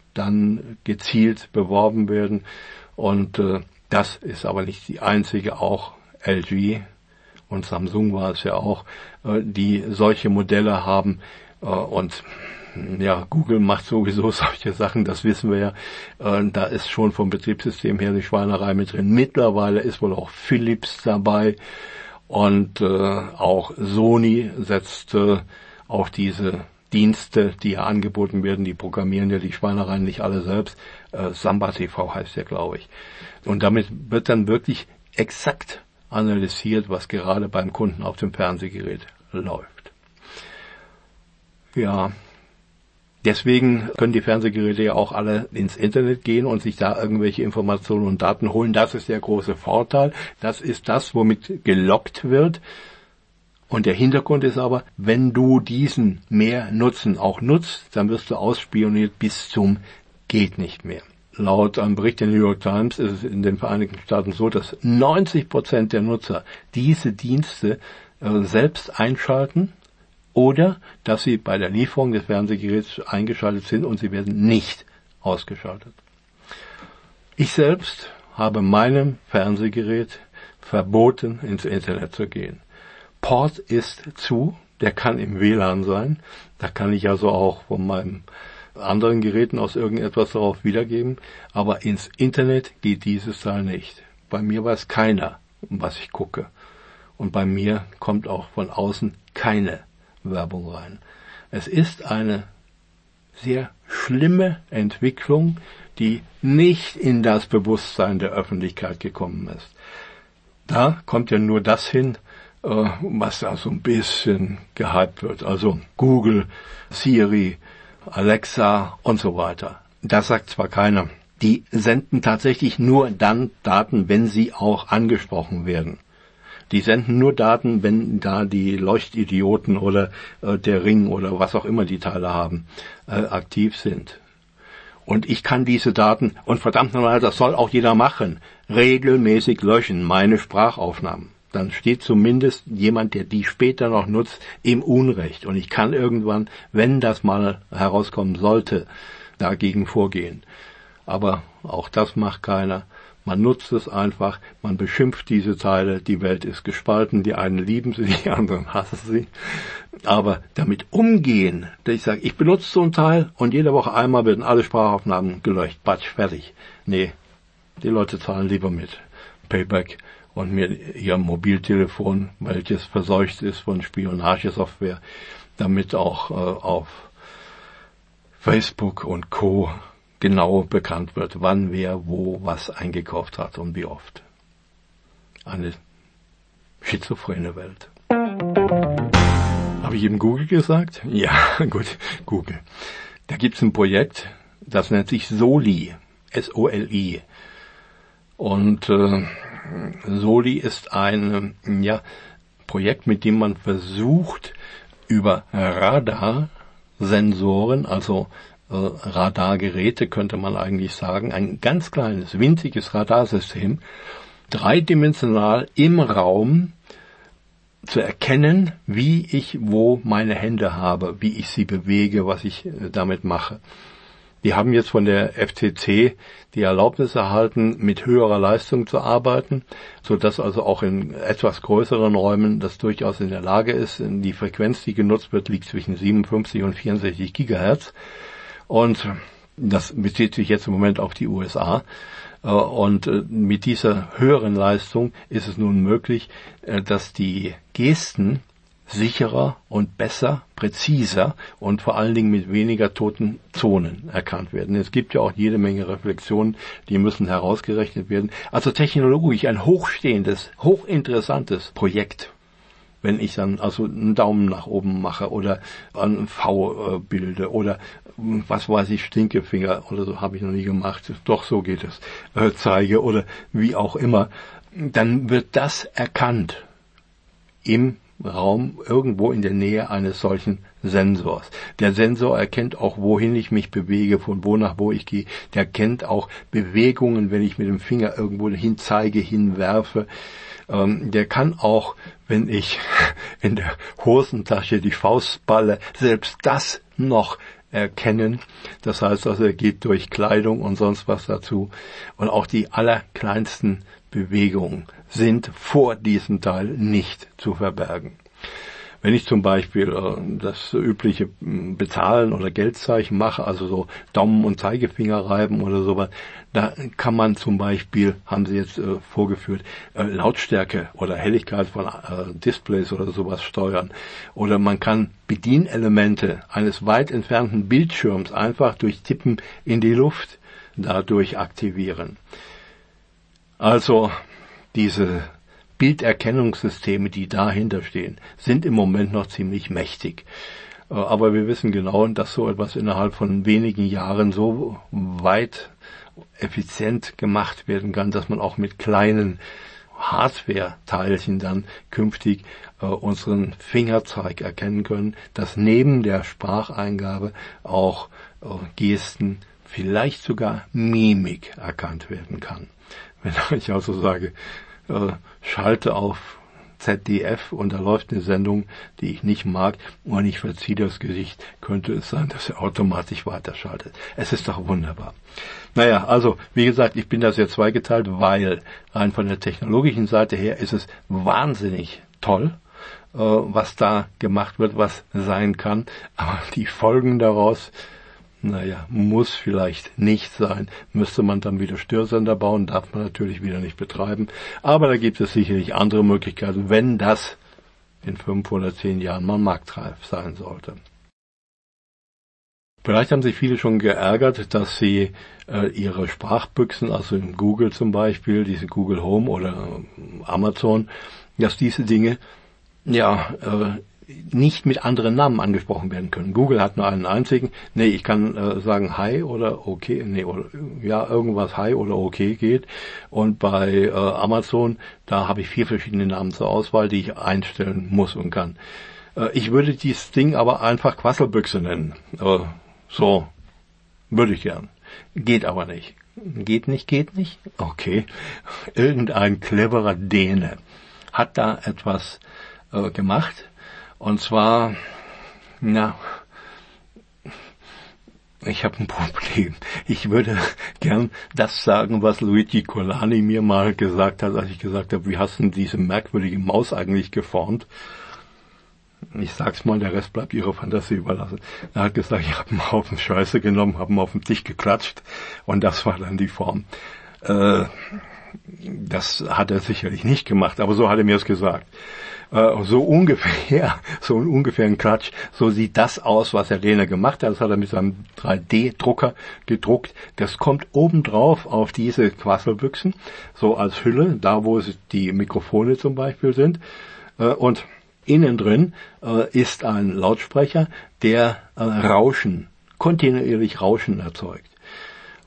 dann gezielt beworben werden. Und äh, das ist aber nicht die einzige, auch L G und Samsung war es ja auch, äh, die solche Modelle haben. Äh, und ja, Google macht sowieso solche Sachen, das wissen wir ja. Äh, da ist schon vom Betriebssystem her die Schweinerei mit drin. Mittlerweile ist wohl auch Philips dabei. Und äh, auch Sony setzt äh, auf diese Dienste, die ja angeboten werden, die programmieren ja die Schweinereien nicht alle selbst. Äh, Samba T V heißt der, glaube ich. Und damit wird dann wirklich exakt analysiert, was gerade beim Kunden auf dem Fernsehgerät läuft. Ja, deswegen können die Fernsehgeräte ja auch alle ins Internet gehen und sich da irgendwelche Informationen und Daten holen. Das ist der große Vorteil. Das ist das, womit gelockt wird. Und der Hintergrund ist aber, wenn du diesen mehr Nutzen auch nutzt, dann wirst du ausspioniert bis zum geht nicht mehr. Laut einem Bericht der New York Times ist es in den Vereinigten Staaten so, dass neunzig Prozent der Nutzer diese Dienste äh, selbst einschalten, oder dass sie bei der Lieferung des Fernsehgeräts eingeschaltet sind und sie werden nicht ausgeschaltet. Ich selbst habe meinem Fernsehgerät verboten, ins Internet zu gehen. Port ist zu, der kann im W L A N sein. Da kann ich also auch von meinen anderen Geräten aus irgendetwas darauf wiedergeben. Aber ins Internet geht dieses Teil nicht. Bei mir weiß keiner, was ich gucke. Und bei mir kommt auch von außen keine Werbung rein. Es ist eine sehr schlimme Entwicklung, die nicht in das Bewusstsein der Öffentlichkeit gekommen ist. Da kommt ja nur das hin, was da so ein bisschen gehypt wird. Also Google, Siri, Alexa und so weiter. Das sagt zwar keiner. Die senden tatsächlich nur dann Daten, wenn sie auch angesprochen werden. Die senden nur Daten, wenn da die Leuchtidioten oder äh, der Ring oder was auch immer die Teile haben, äh, aktiv sind. Und ich kann diese Daten, und verdammt nochmal, das soll auch jeder machen, regelmäßig löschen, meine Sprachaufnahmen. Dann steht zumindest jemand, der die später noch nutzt, im Unrecht. Und ich kann irgendwann, wenn das mal herauskommen sollte, dagegen vorgehen. Aber auch das macht keiner. Man nutzt es einfach, man beschimpft diese Teile, die Welt ist gespalten, die einen lieben sie, die anderen hassen sie. Aber damit umgehen, dass ich sage, ich benutze so ein Teil und jede Woche einmal werden alle Sprachaufnahmen gelöscht, batsch, fertig. Nee, die Leute zahlen lieber mit Payback und mir ihr Mobiltelefon, welches verseucht ist von Spionagesoftware, damit auch äh, auf Facebook und Co. genau bekannt wird, wann, wer, wo, was eingekauft hat und wie oft. Eine schizophrene Welt. Habe ich eben Google gesagt? Ja, gut, Google. Da gibt's ein Projekt, das nennt sich Soli, S O L I. Und äh, Soli ist ein ja, Projekt, mit dem man versucht, über Radar Sensoren, also äh, Radargeräte könnte man eigentlich sagen, ein ganz kleines, winziges Radarsystem, dreidimensional im Raum zu erkennen, wie ich wo meine Hände habe, wie ich sie bewege, was ich äh, damit mache. Die haben jetzt von der F C C die Erlaubnis erhalten, mit höherer Leistung zu arbeiten, so dass also auch in etwas größeren Räumen das durchaus in der Lage ist. Die Frequenz, die genutzt wird, liegt zwischen siebenundfünfzig und vierundsechzig Gigahertz. Und das bezieht sich jetzt im Moment auf die U S A. Und mit dieser höheren Leistung ist es nun möglich, dass die Gesten sicherer und besser, präziser und vor allen Dingen mit weniger toten Zonen erkannt werden. Es gibt ja auch jede Menge Reflexionen, die müssen herausgerechnet werden. Also technologisch ein hochstehendes, hochinteressantes Projekt. Wenn ich dann also einen Daumen nach oben mache oder einen V äh, bilde oder was weiß ich, Stinkefinger oder so, habe ich noch nie gemacht, doch so geht es, äh, zeige oder wie auch immer, dann wird das erkannt im Raum irgendwo in der Nähe eines solchen Sensors. Der Sensor erkennt auch, wohin ich mich bewege, von wo nach wo ich gehe. Der kennt auch Bewegungen, wenn ich mit dem Finger irgendwo hin zeige, hinwerfe. Ähm, der kann auch, wenn ich in der Hosentasche die Faust balle, selbst das noch erkennen. Das heißt also, er geht durch Kleidung und sonst was dazu. Und auch die allerkleinsten Bewegungen sind vor diesem Teil nicht zu verbergen. Wenn ich zum Beispiel äh, das übliche Bezahlen oder Geldzeichen mache, also so Daumen und Zeigefinger reiben oder sowas, da kann man zum Beispiel, haben sie jetzt äh, vorgeführt, äh, Lautstärke oder Helligkeit von äh, Displays oder sowas steuern. Oder man kann Bedienelemente eines weit entfernten Bildschirms einfach durch Tippen in die Luft dadurch aktivieren. Also diese Bilderkennungssysteme, die dahinter stehen, sind im Moment noch ziemlich mächtig. Aber wir wissen genau, dass so etwas innerhalb von wenigen Jahren so weit effizient gemacht werden kann, dass man auch mit kleinen Hardware-Teilchen dann künftig äh, unseren Fingerzeig erkennen können, dass neben der Spracheingabe auch äh, Gesten, vielleicht sogar Mimik erkannt werden kann. Wenn ich also sage, äh, schalte auf Z D F und da läuft eine Sendung, die ich nicht mag und ich verziehe das Gesicht, könnte es sein, dass er automatisch weiterschaltet. Es ist doch wunderbar. Naja, also wie gesagt, ich bin da sehr zweigeteilt, weil rein von der technologischen Seite her ist es wahnsinnig toll, äh, was da gemacht wird, was sein kann, aber die Folgen daraus, naja, muss vielleicht nicht sein. Müsste man dann wieder Störsender bauen, darf man natürlich wieder nicht betreiben. Aber da gibt es sicherlich andere Möglichkeiten, wenn das in fünf oder zehn Jahren mal marktreif sein sollte. Vielleicht haben sich viele schon geärgert, dass sie äh, ihre Sprachbüchsen, also in Google zum Beispiel, diese Google Home oder äh, Amazon, dass diese Dinge, ja, äh, nicht mit anderen Namen angesprochen werden können. Google hat nur einen einzigen. Nee, ich kann äh, sagen Hi oder okay, nee, oder ja, irgendwas Hi oder okay geht. Und bei äh, Amazon, da habe ich vier verschiedene Namen zur Auswahl, die ich einstellen muss und kann. Äh, ich würde dieses Ding aber einfach Quasselbüchse nennen. Äh, so, würde ich gern. Geht aber nicht. Geht nicht, geht nicht? Okay. Irgendein cleverer Däne hat da etwas äh, gemacht. Und zwar, na, ich habe ein Problem. Ich würde gern das sagen, was Luigi Colani mir mal gesagt hat, als ich gesagt habe, wie hast du diese merkwürdige Maus eigentlich geformt? Ich sag's mal, der Rest bleibt ihrer Fantasie überlassen. Er hat gesagt, ich habe einen Haufen Scheiße genommen, habe ihn auf den Tisch geklatscht und das war dann die Form. Äh, das hat er sicherlich nicht gemacht, aber so hat er mir es gesagt. So ungefähr, so ungefähr ein Klatsch, so sieht das aus, was Herr Dehner gemacht hat. Das hat er mit seinem drei D Drucker gedruckt. Das kommt obendrauf auf diese Quasselbüchsen, so als Hülle, da wo die Mikrofone zum Beispiel sind. Und innen drin ist ein Lautsprecher, der Rauschen, kontinuierlich Rauschen erzeugt.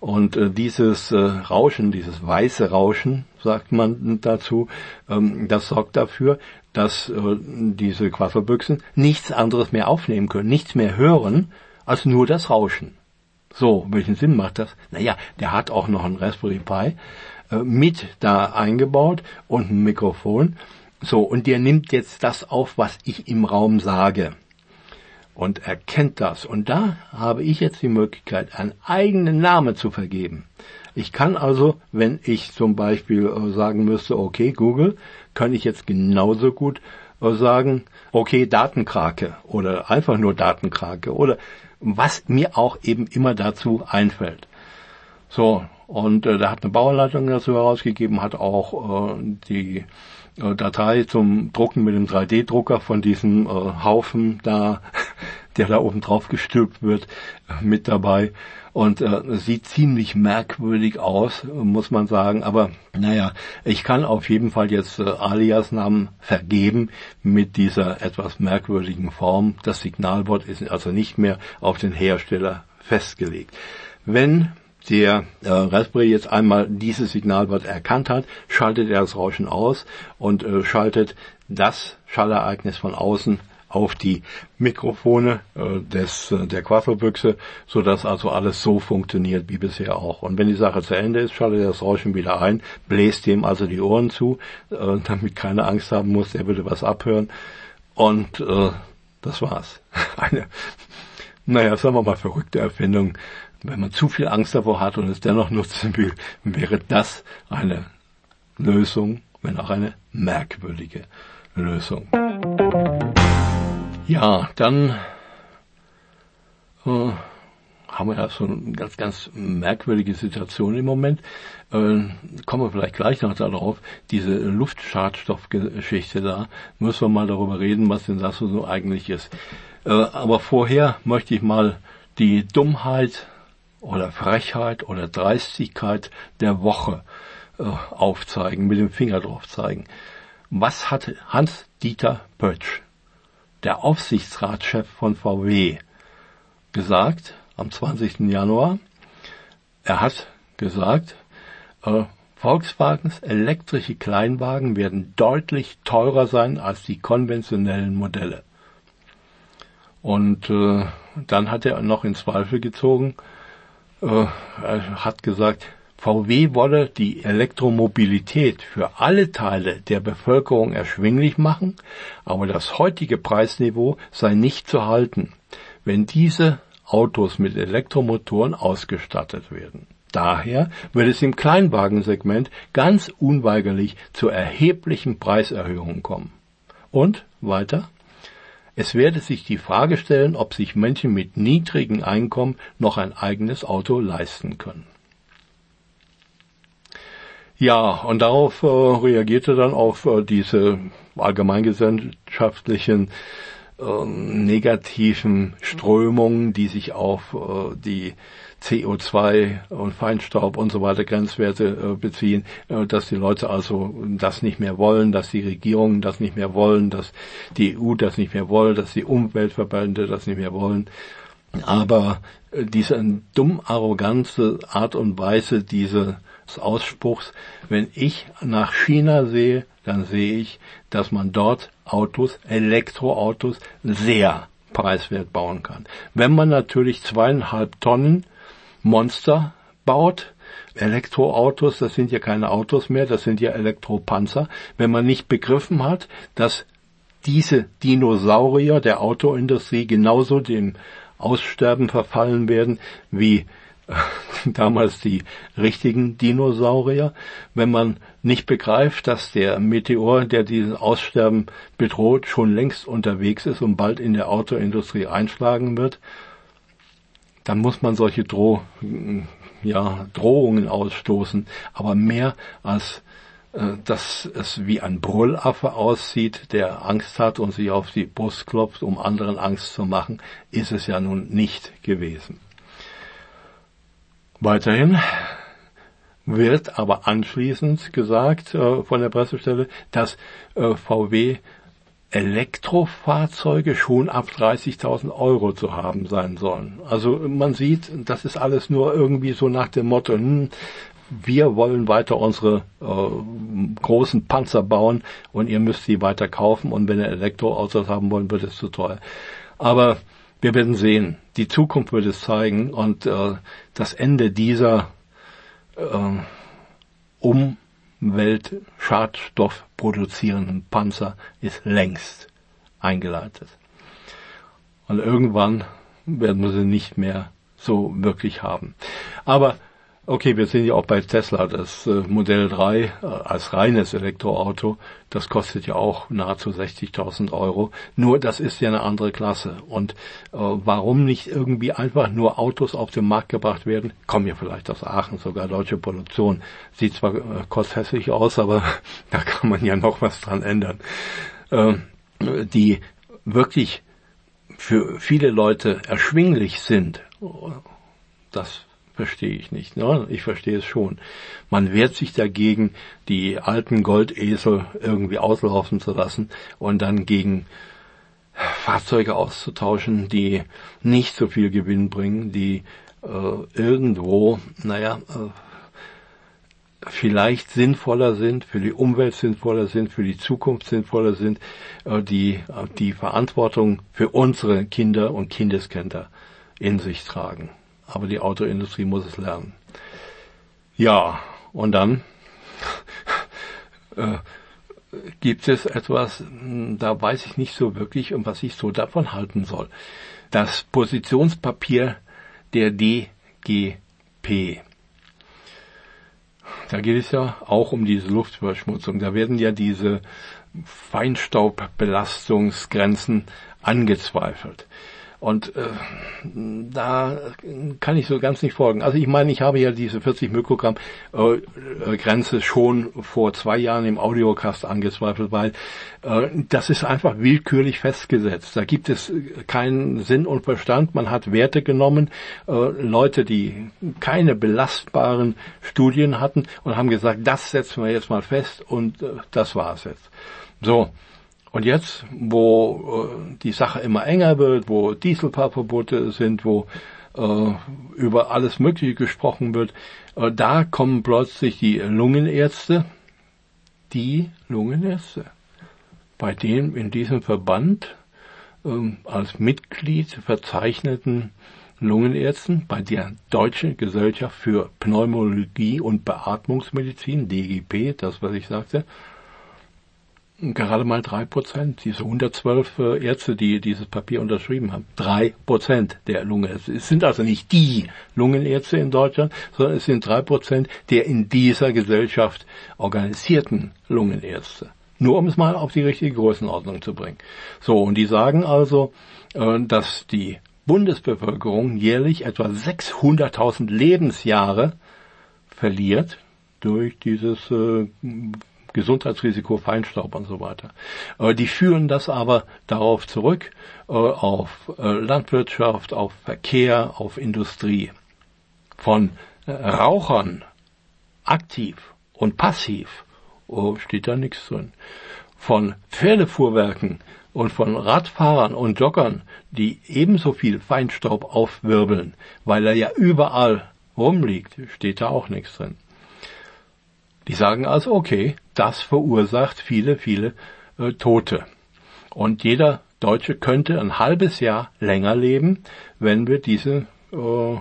Und äh, dieses äh, Rauschen, dieses weiße Rauschen, sagt man dazu, ähm, das sorgt dafür, dass äh, diese Quasselbüchsen nichts anderes mehr aufnehmen können, nichts mehr hören, als nur das Rauschen. So, welchen Sinn macht das? Naja, der hat auch noch einen Raspberry Pi äh, mit da eingebaut und ein Mikrofon. So, und der nimmt jetzt das auf, was ich im Raum sage. Und erkennt das. Und da habe ich jetzt die Möglichkeit, einen eigenen Namen zu vergeben. Ich kann also, wenn ich zum Beispiel äh, sagen müsste, okay, Google, kann ich jetzt genauso gut äh, sagen, okay, Datenkrake oder einfach nur Datenkrake oder was mir auch eben immer dazu einfällt. So, und äh, da hat eine Bauanleitung dazu herausgegeben, hat auch äh, die äh, Datei zum Drucken mit dem drei D Drucker von diesem äh, Haufen da, der da oben drauf gestülpt wird, äh, mit dabei. Und äh, sieht ziemlich merkwürdig aus, muss man sagen. Aber naja, ich kann auf jeden Fall jetzt äh, Alias-Namen vergeben mit dieser etwas merkwürdigen Form. Das Signalwort ist also nicht mehr auf den Hersteller festgelegt. Wenn der äh, Raspberry jetzt einmal dieses Signalwort erkannt hat, schaltet er das Rauschen aus und äh, schaltet das Schallereignis von außen auf die Mikrofone äh, des äh, der Quasselbüchse, so dass also alles so funktioniert wie bisher auch. Und wenn die Sache zu Ende ist, schaltet er das Rauschen wieder ein, bläst dem also die Ohren zu, äh, damit keine Angst haben muss, er würde was abhören. Und äh, das war's. Eine, naja, sagen wir mal, verrückte Erfindung. Wenn man zu viel Angst davor hat und es dennoch nutzen will, wäre das eine Lösung, wenn auch eine merkwürdige Lösung. Ja, dann äh, haben wir ja so eine ganz, ganz merkwürdige Situation im Moment. Äh, kommen wir vielleicht gleich noch darauf. Diese Luftschadstoffgeschichte da, müssen wir mal darüber reden, was denn das so eigentlich ist. Äh, aber vorher möchte ich mal die Dummheit oder Frechheit oder Dreistigkeit der Woche äh, aufzeigen, mit dem Finger drauf zeigen. Was hat Hans-Dieter Pötsch, der Aufsichtsratschef von V W, gesagt am zwanzigsten Januar? Er hat gesagt, äh, Volkswagens elektrische Kleinwagen werden deutlich teurer sein als die konventionellen Modelle. Und äh, dann hat er noch in Zweifel gezogen, äh, er hat gesagt, V W wolle die Elektromobilität für alle Teile der Bevölkerung erschwinglich machen, aber das heutige Preisniveau sei nicht zu halten, wenn diese Autos mit Elektromotoren ausgestattet werden. Daher wird es im Kleinwagensegment ganz unweigerlich zu erheblichen Preiserhöhungen kommen. Und weiter? Es werde sich die Frage stellen, ob sich Menschen mit niedrigen Einkommen noch ein eigenes Auto leisten können. Ja, und darauf äh, reagierte dann auf äh, diese allgemeingesellschaftlichen äh, negativen Strömungen, die sich auf äh, die C O zwei und Feinstaub und so weiter Grenzwerte äh, beziehen, äh, dass die Leute also das nicht mehr wollen, dass die Regierungen das nicht mehr wollen, dass die E U das nicht mehr wollen, dass die Umweltverbände das nicht mehr wollen. Aber äh, diese dumm arrogante Art und Weise dieses Ausspruchs, wenn ich nach China sehe, dann sehe ich, dass man dort Autos, Elektroautos sehr preiswert bauen kann. Wenn man natürlich zweieinhalb Tonnen Monster baut, Elektroautos, das sind ja keine Autos mehr, das sind ja Elektropanzer. Wenn man nicht begriffen hat, dass diese Dinosaurier der Autoindustrie genauso dem Aussterben verfallen werden wie äh, damals die richtigen Dinosaurier, wenn man nicht begreift, dass der Meteor, der diesen Aussterben bedroht, schon längst unterwegs ist und bald in der Autoindustrie einschlagen wird, dann muss man solche Droh, ja, Drohungen ausstoßen, aber mehr als äh, dass es wie ein Brüllaffe aussieht, der Angst hat und sich auf die Brust klopft, um anderen Angst zu machen, ist es ja nun nicht gewesen. Weiterhin wird aber anschließend gesagt äh, von der Pressestelle, dass äh, V W Elektrofahrzeuge schon ab dreißigtausend Euro zu haben sein sollen. Also man sieht, das ist alles nur irgendwie so nach dem Motto, hm, wir wollen weiter unsere äh, großen Panzer bauen und ihr müsst sie weiter kaufen und wenn ihr Elektroautos haben wollen, wird es zu teuer. Aber wir werden sehen. Die Zukunft wird es zeigen und äh, das Ende dieser äh, Umweltschadstoff produzierenden Panzer ist längst eingeleitet. Und irgendwann werden wir sie nicht mehr so wirklich haben. Aber okay, wir sind ja auch bei Tesla. Das äh, Modell drei äh, als reines Elektroauto, das kostet ja auch nahezu sechzigtausend Euro. Nur das ist ja eine andere Klasse. Und äh, warum nicht irgendwie einfach nur Autos auf den Markt gebracht werden? Kommen ja vielleicht aus Aachen, sogar deutsche Produktion. Sieht zwar äh, kosthässlich aus, aber da kann man ja noch was dran ändern. Äh, die wirklich für viele Leute erschwinglich sind, das verstehe ich nicht. Ne? Ich verstehe es schon. Man wehrt sich dagegen, die alten Goldesel irgendwie auslaufen zu lassen und dann gegen Fahrzeuge auszutauschen, die nicht so viel Gewinn bringen, die äh, irgendwo, naja, äh, vielleicht sinnvoller sind, für die Umwelt sinnvoller sind, für die Zukunft sinnvoller sind, äh, die äh, die Verantwortung für unsere Kinder und Kindeskinder in sich tragen. Aber die Autoindustrie muss es lernen. Ja, und dann äh, gibt es etwas, da weiß ich nicht so wirklich, was ich so davon halten soll. Das Positionspapier der D G P. Da geht es ja auch um diese Luftverschmutzung. Da werden ja diese Feinstaubbelastungsgrenzen angezweifelt. Und äh, da kann ich so ganz nicht folgen. Also ich meine, ich habe ja diese vierzig Mikrogramm äh, Grenze schon vor zwei Jahren im Audiocast angezweifelt, weil äh, das ist einfach willkürlich festgesetzt. Da gibt es keinen Sinn und Verstand. Man hat Werte genommen, äh, Leute, die keine belastbaren Studien hatten und haben gesagt, das setzen wir jetzt mal fest und äh, das war's jetzt. So. Und jetzt, wo äh, die Sache immer enger wird, wo Dieselfahrverbote sind, wo äh, über alles Mögliche gesprochen wird, äh, da kommen plötzlich die Lungenärzte, die Lungenärzte, bei denen in diesem Verband äh, als Mitglied verzeichneten Lungenärzten, bei der Deutschen Gesellschaft für Pneumologie und Beatmungsmedizin, D G P, das was ich sagte, gerade mal drei Prozent, diese hundertzwölf äh, Ärzte, die dieses Papier unterschrieben haben, drei Prozent der Lungenärzte. Es sind also nicht die Lungenärzte in Deutschland, sondern es sind drei Prozent der in dieser Gesellschaft organisierten Lungenärzte. Nur um es mal auf die richtige Größenordnung zu bringen. So, und die sagen also, äh, dass die Bundesbevölkerung jährlich etwa sechshunderttausend Lebensjahre verliert durch dieses äh, Gesundheitsrisiko, Feinstaub und so weiter. Äh, die führen das aber darauf zurück, äh, auf äh, Landwirtschaft, auf Verkehr, auf Industrie. Von äh, Rauchern, aktiv und passiv, oh, steht da nichts drin. Von Pferdefuhrwerken und von Radfahrern und Joggern, die ebenso viel Feinstaub aufwirbeln, weil er ja überall rumliegt, steht da auch nichts drin. Die sagen also, okay, das verursacht viele, viele äh, Tote. Und jeder Deutsche könnte ein halbes Jahr länger leben, wenn wir diese äh,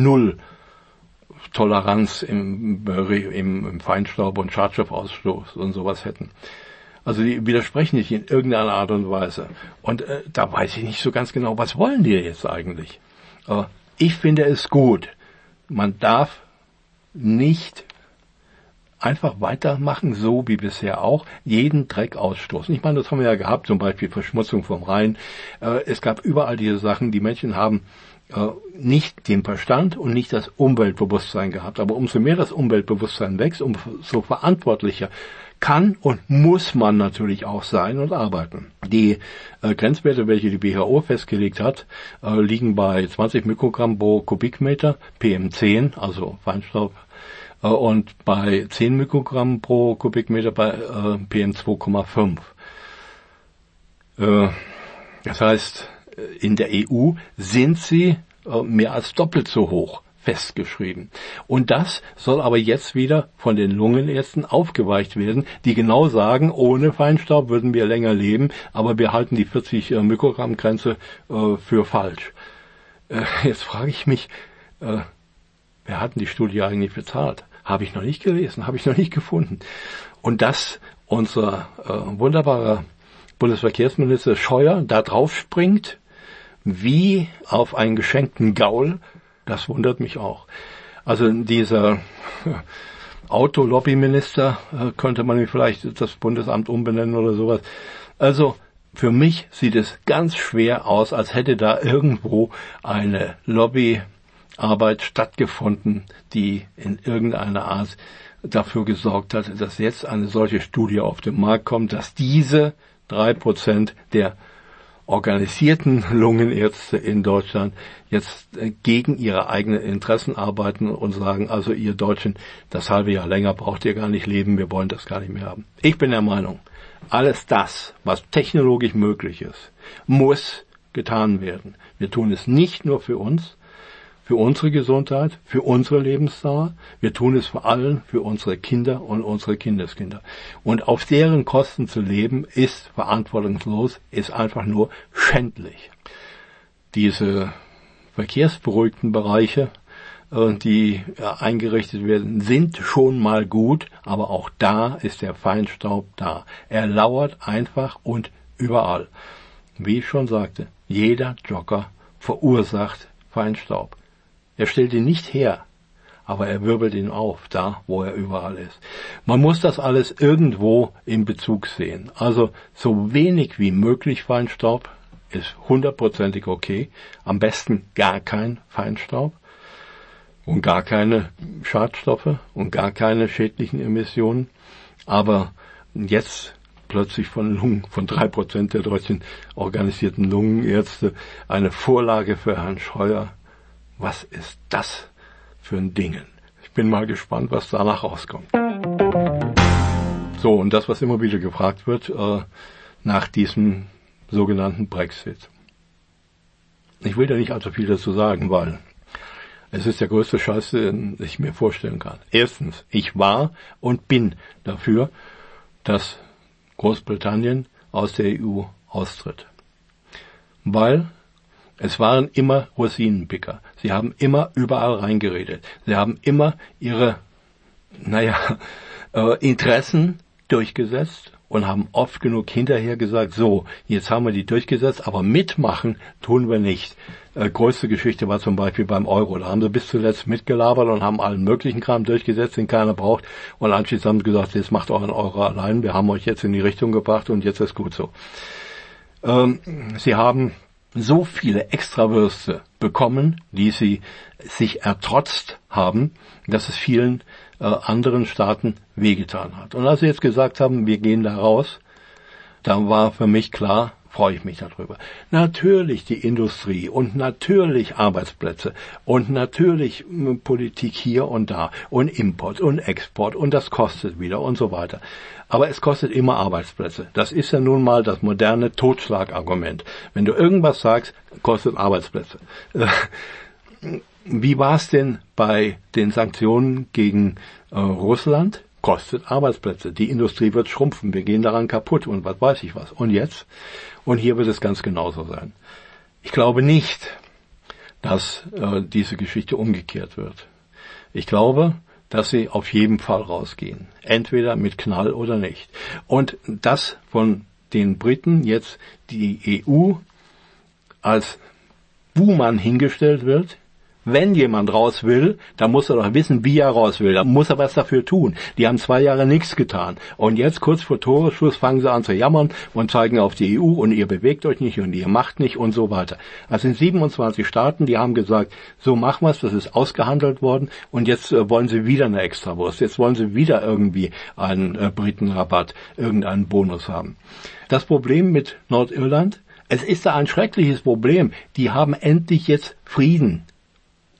Null-Toleranz im, im, im Feinstaub- und Schadstoffausstoß und sowas hätten. Also die widersprechen nicht in irgendeiner Art und Weise. Und äh, da weiß ich nicht so ganz genau, was wollen die jetzt eigentlich? Äh, ich finde es gut. Man darf nicht einfach weitermachen, so wie bisher auch, jeden Dreck ausstoßen. Ich meine, das haben wir ja gehabt, zum Beispiel Verschmutzung vom Rhein. Äh, es gab überall diese Sachen, die Menschen haben äh, nicht den Verstand und nicht das Umweltbewusstsein gehabt. Aber umso mehr das Umweltbewusstsein wächst, umso verantwortlicher kann und muss man natürlich auch sein und arbeiten. Die äh, Grenzwerte, welche die W H O festgelegt hat, äh, liegen bei zwanzig Mikrogramm pro Kubikmeter, P M zehn, also Feinstaub, und bei zehn Mikrogramm pro Kubikmeter bei äh, P M zwei Komma fünf. Äh, das heißt, in der E U sind sie äh, mehr als doppelt so hoch festgeschrieben. Und das soll aber jetzt wieder von den Lungenärzten aufgeweicht werden, die genau sagen, ohne Feinstaub würden wir länger leben, aber wir halten die vierzig äh, Mikrogramm Grenze äh, für falsch. Äh, jetzt frage ich mich, äh, wer hat denn die Studie eigentlich bezahlt? Habe ich noch nicht gelesen, habe ich noch nicht gefunden. Und dass unser äh, wunderbarer Bundesverkehrsminister Scheuer da drauf springt, wie auf einen geschenkten Gaul, das wundert mich auch. Also dieser Autolobbyminister äh, könnte man vielleicht das Bundesamt umbenennen oder sowas. Also für mich sieht es ganz schwer aus, als hätte da irgendwo eine Lobbyarbeit stattgefunden, die in irgendeiner Art dafür gesorgt hat, dass jetzt eine solche Studie auf den Markt kommt, dass diese drei Prozent der organisierten Lungenärzte in Deutschland jetzt gegen ihre eigenen Interessen arbeiten und sagen, also ihr Deutschen, das halbe Jahr länger braucht ihr gar nicht leben, wir wollen das gar nicht mehr haben. Ich bin der Meinung, alles das, was technologisch möglich ist, muss getan werden. Wir tun es nicht nur für uns, für unsere Gesundheit, für unsere Lebensdauer. Wir tun es vor allem für unsere Kinder und unsere Kindeskinder. Und auf deren Kosten zu leben, ist verantwortungslos, ist einfach nur schändlich. Diese verkehrsberuhigten Bereiche, die eingerichtet werden, sind schon mal gut, aber auch da ist der Feinstaub da. Er lauert einfach und überall. Wie ich schon sagte, jeder Jogger verursacht Feinstaub. Er stellt ihn nicht her, aber er wirbelt ihn auf, da wo er überall ist. Man muss das alles irgendwo in Bezug sehen. Also so wenig wie möglich Feinstaub ist hundertprozentig okay. Am besten gar kein Feinstaub und gar keine Schadstoffe und gar keine schädlichen Emissionen. Aber jetzt plötzlich von Lungen, von drei Prozent der deutschen organisierten Lungenärzte eine Vorlage für Herrn Scheuer. Was ist das für ein Ding? Ich bin mal gespannt, was danach rauskommt. So, und das, was immer wieder gefragt wird, äh, nach diesem sogenannten Brexit. Ich will da nicht allzu viel dazu sagen, weil es ist der größte Scheiß, den ich mir vorstellen kann. Erstens, ich war und bin dafür, dass Großbritannien aus der E U austritt. Weil es waren immer Rosinenpicker. Sie haben immer überall reingeredet. Sie haben immer ihre, naja, äh, Interessen durchgesetzt und haben oft genug hinterher gesagt, so, jetzt haben wir die durchgesetzt, aber mitmachen tun wir nicht. Äh, größte Geschichte war zum Beispiel beim Euro. Da haben sie bis zuletzt mitgelabert und haben allen möglichen Kram durchgesetzt, den keiner braucht. Und anschließend haben sie gesagt, jetzt macht euren Euro allein. Wir haben euch jetzt in die Richtung gebracht und jetzt ist gut so. Ähm, sie haben so viele Extrawürste bekommen, die sie sich ertrotzt haben, dass es vielen äh, anderen Staaten wehgetan hat. Und als sie jetzt gesagt haben, wir gehen da raus, da war für mich klar, freue ich mich darüber. Natürlich die Industrie und natürlich Arbeitsplätze und natürlich äh, Politik hier und da und Import und Export und das kostet wieder und so weiter. Aber es kostet immer Arbeitsplätze. Das ist ja nun mal das moderne Totschlagargument. Wenn du irgendwas sagst, kostet Arbeitsplätze. Wie war es denn bei den Sanktionen gegen äh, Russland? Kostet Arbeitsplätze. Die Industrie wird schrumpfen. Wir gehen daran kaputt und was weiß ich was. Und jetzt? Und hier wird es ganz genauso sein. Ich glaube nicht, dass äh, diese Geschichte umgekehrt wird. Ich glaube, dass sie auf jeden Fall rausgehen. Entweder mit Knall oder nicht. Und dass von den Briten jetzt die E U als Buhmann hingestellt wird, wenn jemand raus will, dann muss er doch wissen, wie er raus will. Dann muss er was dafür tun. Die haben zwei Jahre nichts getan. Und jetzt, kurz vor Toresschluss, fangen sie an zu jammern und zeigen auf die E U und ihr bewegt euch nicht und ihr macht nicht und so weiter. Das sind siebenundzwanzig Staaten, die haben gesagt, so machen wir es, das ist ausgehandelt worden und jetzt äh, wollen sie wieder eine Extrawurst. Jetzt wollen sie wieder irgendwie einen äh, Britenrabatt, irgendeinen Bonus haben. Das Problem mit Nordirland, es ist da ein schreckliches Problem. Die haben endlich jetzt Frieden.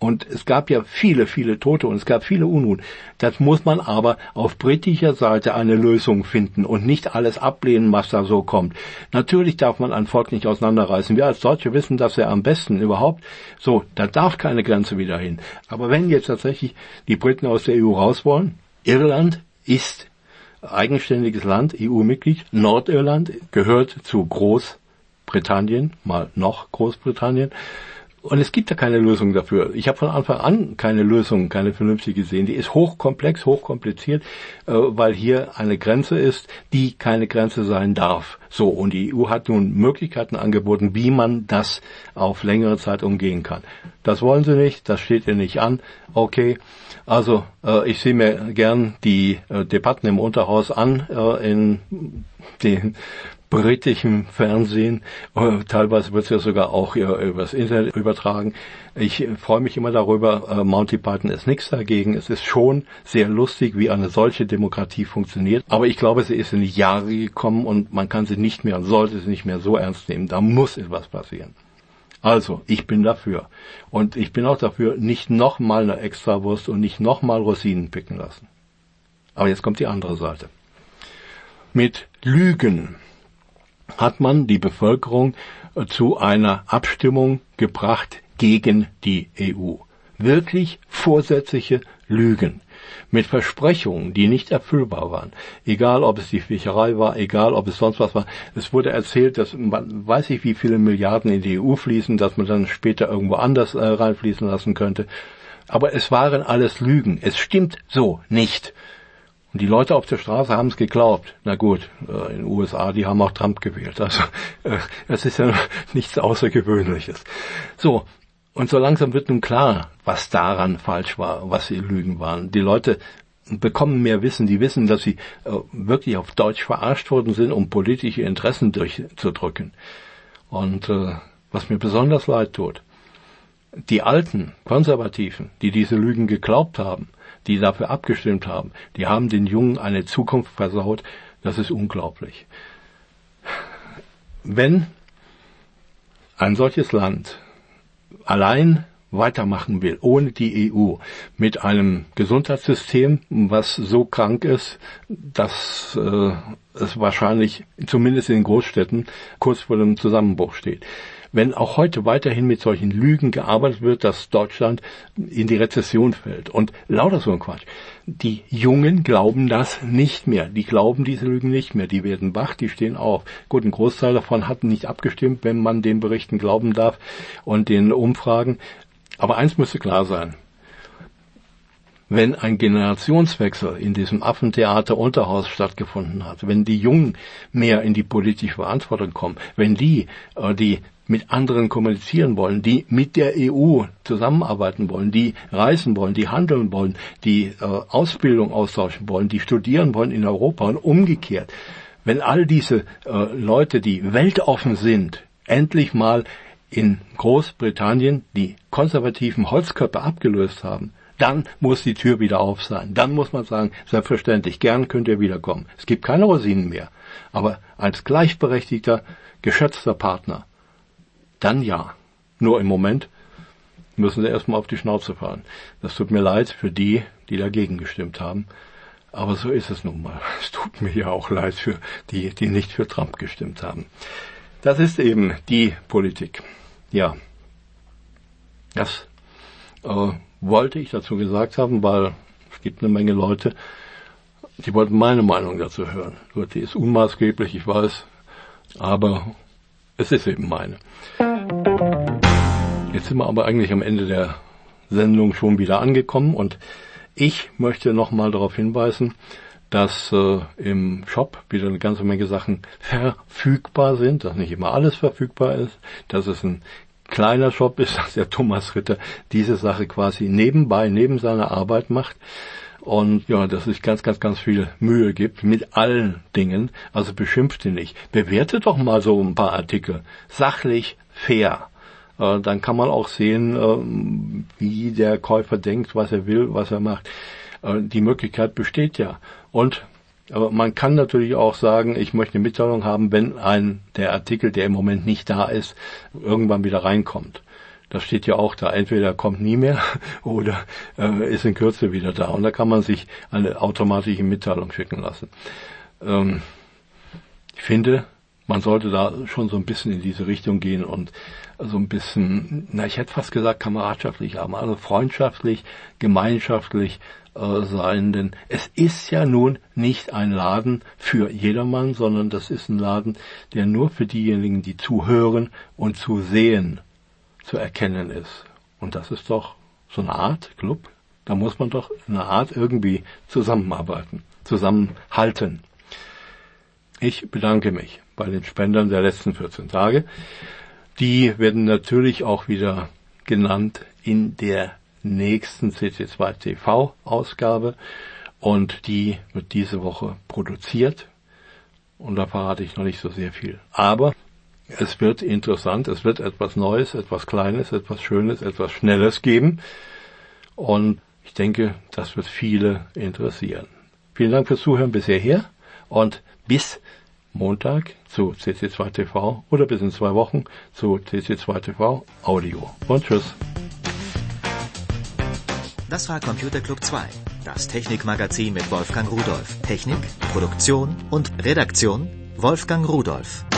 Und es gab ja viele, viele Tote und es gab viele Unruhen. Das muss man aber auf britischer Seite eine Lösung finden und nicht alles ablehnen, was da so kommt. Natürlich darf man ein Volk nicht auseinanderreißen. Wir als Deutsche wissen das ja am besten überhaupt. So, da darf keine Grenze wieder hin. Aber wenn jetzt tatsächlich die Briten aus der E U raus wollen, Irland ist eigenständiges Land, E U-Mitglied, Nordirland gehört zu Großbritannien, mal noch Großbritannien. Und es gibt da keine Lösung dafür. Ich habe von Anfang an keine Lösung, keine vernünftige gesehen. Die ist hochkomplex, hochkompliziert, äh, weil hier eine Grenze ist, die keine Grenze sein darf. So, und die E U hat nun Möglichkeiten angeboten, wie man das auf längere Zeit umgehen kann. Das wollen sie nicht, das steht ihr nicht an. Okay, also äh, ich sehe mir gern die äh, Debatten im Unterhaus an, äh, in den britischen Fernsehen, teilweise wird es ja sogar auch über das Internet übertragen. Ich freue mich immer darüber, Monty Python ist nichts dagegen. Es ist schon sehr lustig, wie eine solche Demokratie funktioniert. Aber ich glaube, sie ist in die Jahre gekommen und man kann sie nicht mehr und sollte sie nicht mehr so ernst nehmen. Da muss etwas passieren. Also, ich bin dafür. Und ich bin auch dafür, nicht nochmal eine Extrawurst und nicht nochmal Rosinen picken lassen. Aber jetzt kommt die andere Seite. Mit Lügen hat man die Bevölkerung zu einer Abstimmung gebracht gegen die E U. Wirklich vorsätzliche Lügen mit Versprechungen, die nicht erfüllbar waren. Egal, ob es die Fischerei war, egal, ob es sonst was war. Es wurde erzählt, dass man weiß ich, wie viele Milliarden in die E U fließen, dass man dann später irgendwo anders äh, reinfließen lassen könnte. Aber es waren alles Lügen. Es stimmt so nicht. Und die Leute auf der Straße haben es geglaubt. Na gut, in den U S A, die haben auch Trump gewählt. Also es ist ja nichts Außergewöhnliches. So, und so langsam wird nun klar, was daran falsch war, was die Lügen waren. Die Leute bekommen mehr Wissen. Die wissen, dass sie äh, wirklich auf Deutsch verarscht worden sind, um politische Interessen durchzudrücken. Und äh, was mir besonders leid tut, die alten Konservativen, die diese Lügen geglaubt haben, die dafür abgestimmt haben, die haben den Jungen eine Zukunft versaut. Das ist unglaublich. Wenn ein solches Land allein weitermachen will, ohne die E U, mit einem Gesundheitssystem, was so krank ist, dass äh, es wahrscheinlich, zumindest in den Großstädten, kurz vor dem Zusammenbruch steht. Wenn auch heute weiterhin mit solchen Lügen gearbeitet wird, dass Deutschland in die Rezession fällt. Und lauter so ein Quatsch. Die Jungen glauben das nicht mehr. Die glauben diese Lügen nicht mehr. Die werden wach, die stehen auf. Gut, ein Großteil davon hat nicht abgestimmt, wenn man den Berichten glauben darf und den Umfragen. Aber eins müsste klar sein. Wenn ein Generationswechsel in diesem Affentheater Unterhaus stattgefunden hat, wenn die Jungen mehr in die politische Verantwortung kommen, wenn die, äh, die mit anderen kommunizieren wollen, die mit der E U zusammenarbeiten wollen, die reisen wollen, die handeln wollen, die äh, Ausbildung austauschen wollen, die studieren wollen in Europa und umgekehrt. Wenn all diese äh, Leute, die weltoffen sind, endlich mal in Großbritannien die konservativen Holzköpfe abgelöst haben, dann muss die Tür wieder auf sein. Dann muss man sagen, selbstverständlich, gern könnt ihr wiederkommen. Es gibt keine Rosinen mehr. Aber als gleichberechtigter, geschätzter Partner, dann ja. Nur im Moment müssen sie erstmal auf die Schnauze fallen. Das tut mir leid für die, die dagegen gestimmt haben. Aber so ist es nun mal. Es tut mir ja auch leid für die, die nicht für Trump gestimmt haben. Das ist eben die Politik. Ja. Das äh, wollte ich dazu gesagt haben, weil es gibt eine Menge Leute, die wollten meine Meinung dazu hören. Gut, die ist unmaßgeblich, ich weiß, aber es ist eben meine. Jetzt sind wir aber eigentlich am Ende der Sendung schon wieder angekommen und ich möchte nochmal darauf hinweisen, dass äh, im Shop wieder eine ganze Menge Sachen verfügbar sind, dass nicht immer alles verfügbar ist, dass es ein kleiner Shop ist, dass der Thomas Ritter diese Sache quasi nebenbei, neben seiner Arbeit macht. Und ja, dass es sich ganz, ganz, ganz viel Mühe gibt mit allen Dingen. Also beschimpft ihn nicht. Bewertet doch mal so ein paar Artikel. Sachlich, fair. Äh, dann kann man auch sehen, äh, wie der Käufer denkt, was er will, was er macht. Äh, die Möglichkeit besteht ja. Und aber man kann natürlich auch sagen, ich möchte eine Mitteilung haben, wenn ein der Artikel, der im Moment nicht da ist, irgendwann wieder reinkommt. Das steht ja auch da, entweder kommt nie mehr oder äh, ist in Kürze wieder da. Und da kann man sich eine automatische Mitteilung schicken lassen. Ähm, ich finde, man sollte da schon so ein bisschen in diese Richtung gehen und so ein bisschen, na, ich hätte fast gesagt, kameradschaftlich haben, also freundschaftlich, gemeinschaftlich äh, sein, denn es ist ja nun nicht ein Laden für jedermann, sondern das ist ein Laden, der nur für diejenigen, die zuhören und zu sehen, zu erkennen ist. Und das ist doch so eine Art Club, da muss man doch in einer Art irgendwie zusammenarbeiten, zusammenhalten. Ich bedanke mich bei den Spendern der letzten vierzehn Tage. Die werden natürlich auch wieder genannt in der nächsten C C zwei T V-Ausgabe und die wird diese Woche produziert und da verrate ich noch nicht so sehr viel. Aber es wird interessant, es wird etwas Neues, etwas Kleines, etwas Schönes, etwas Schnelles geben und ich denke, das wird viele interessieren. Vielen Dank fürs Zuhören bisher her und bis Montag zu C C zwei T V oder bis in zwei Wochen zu C C zwei T V Audio. Und tschüss. Das war Computer Club zwei, das Technikmagazin mit Wolfgang Rudolph. Technik, Produktion und Redaktion Wolfgang Rudolph.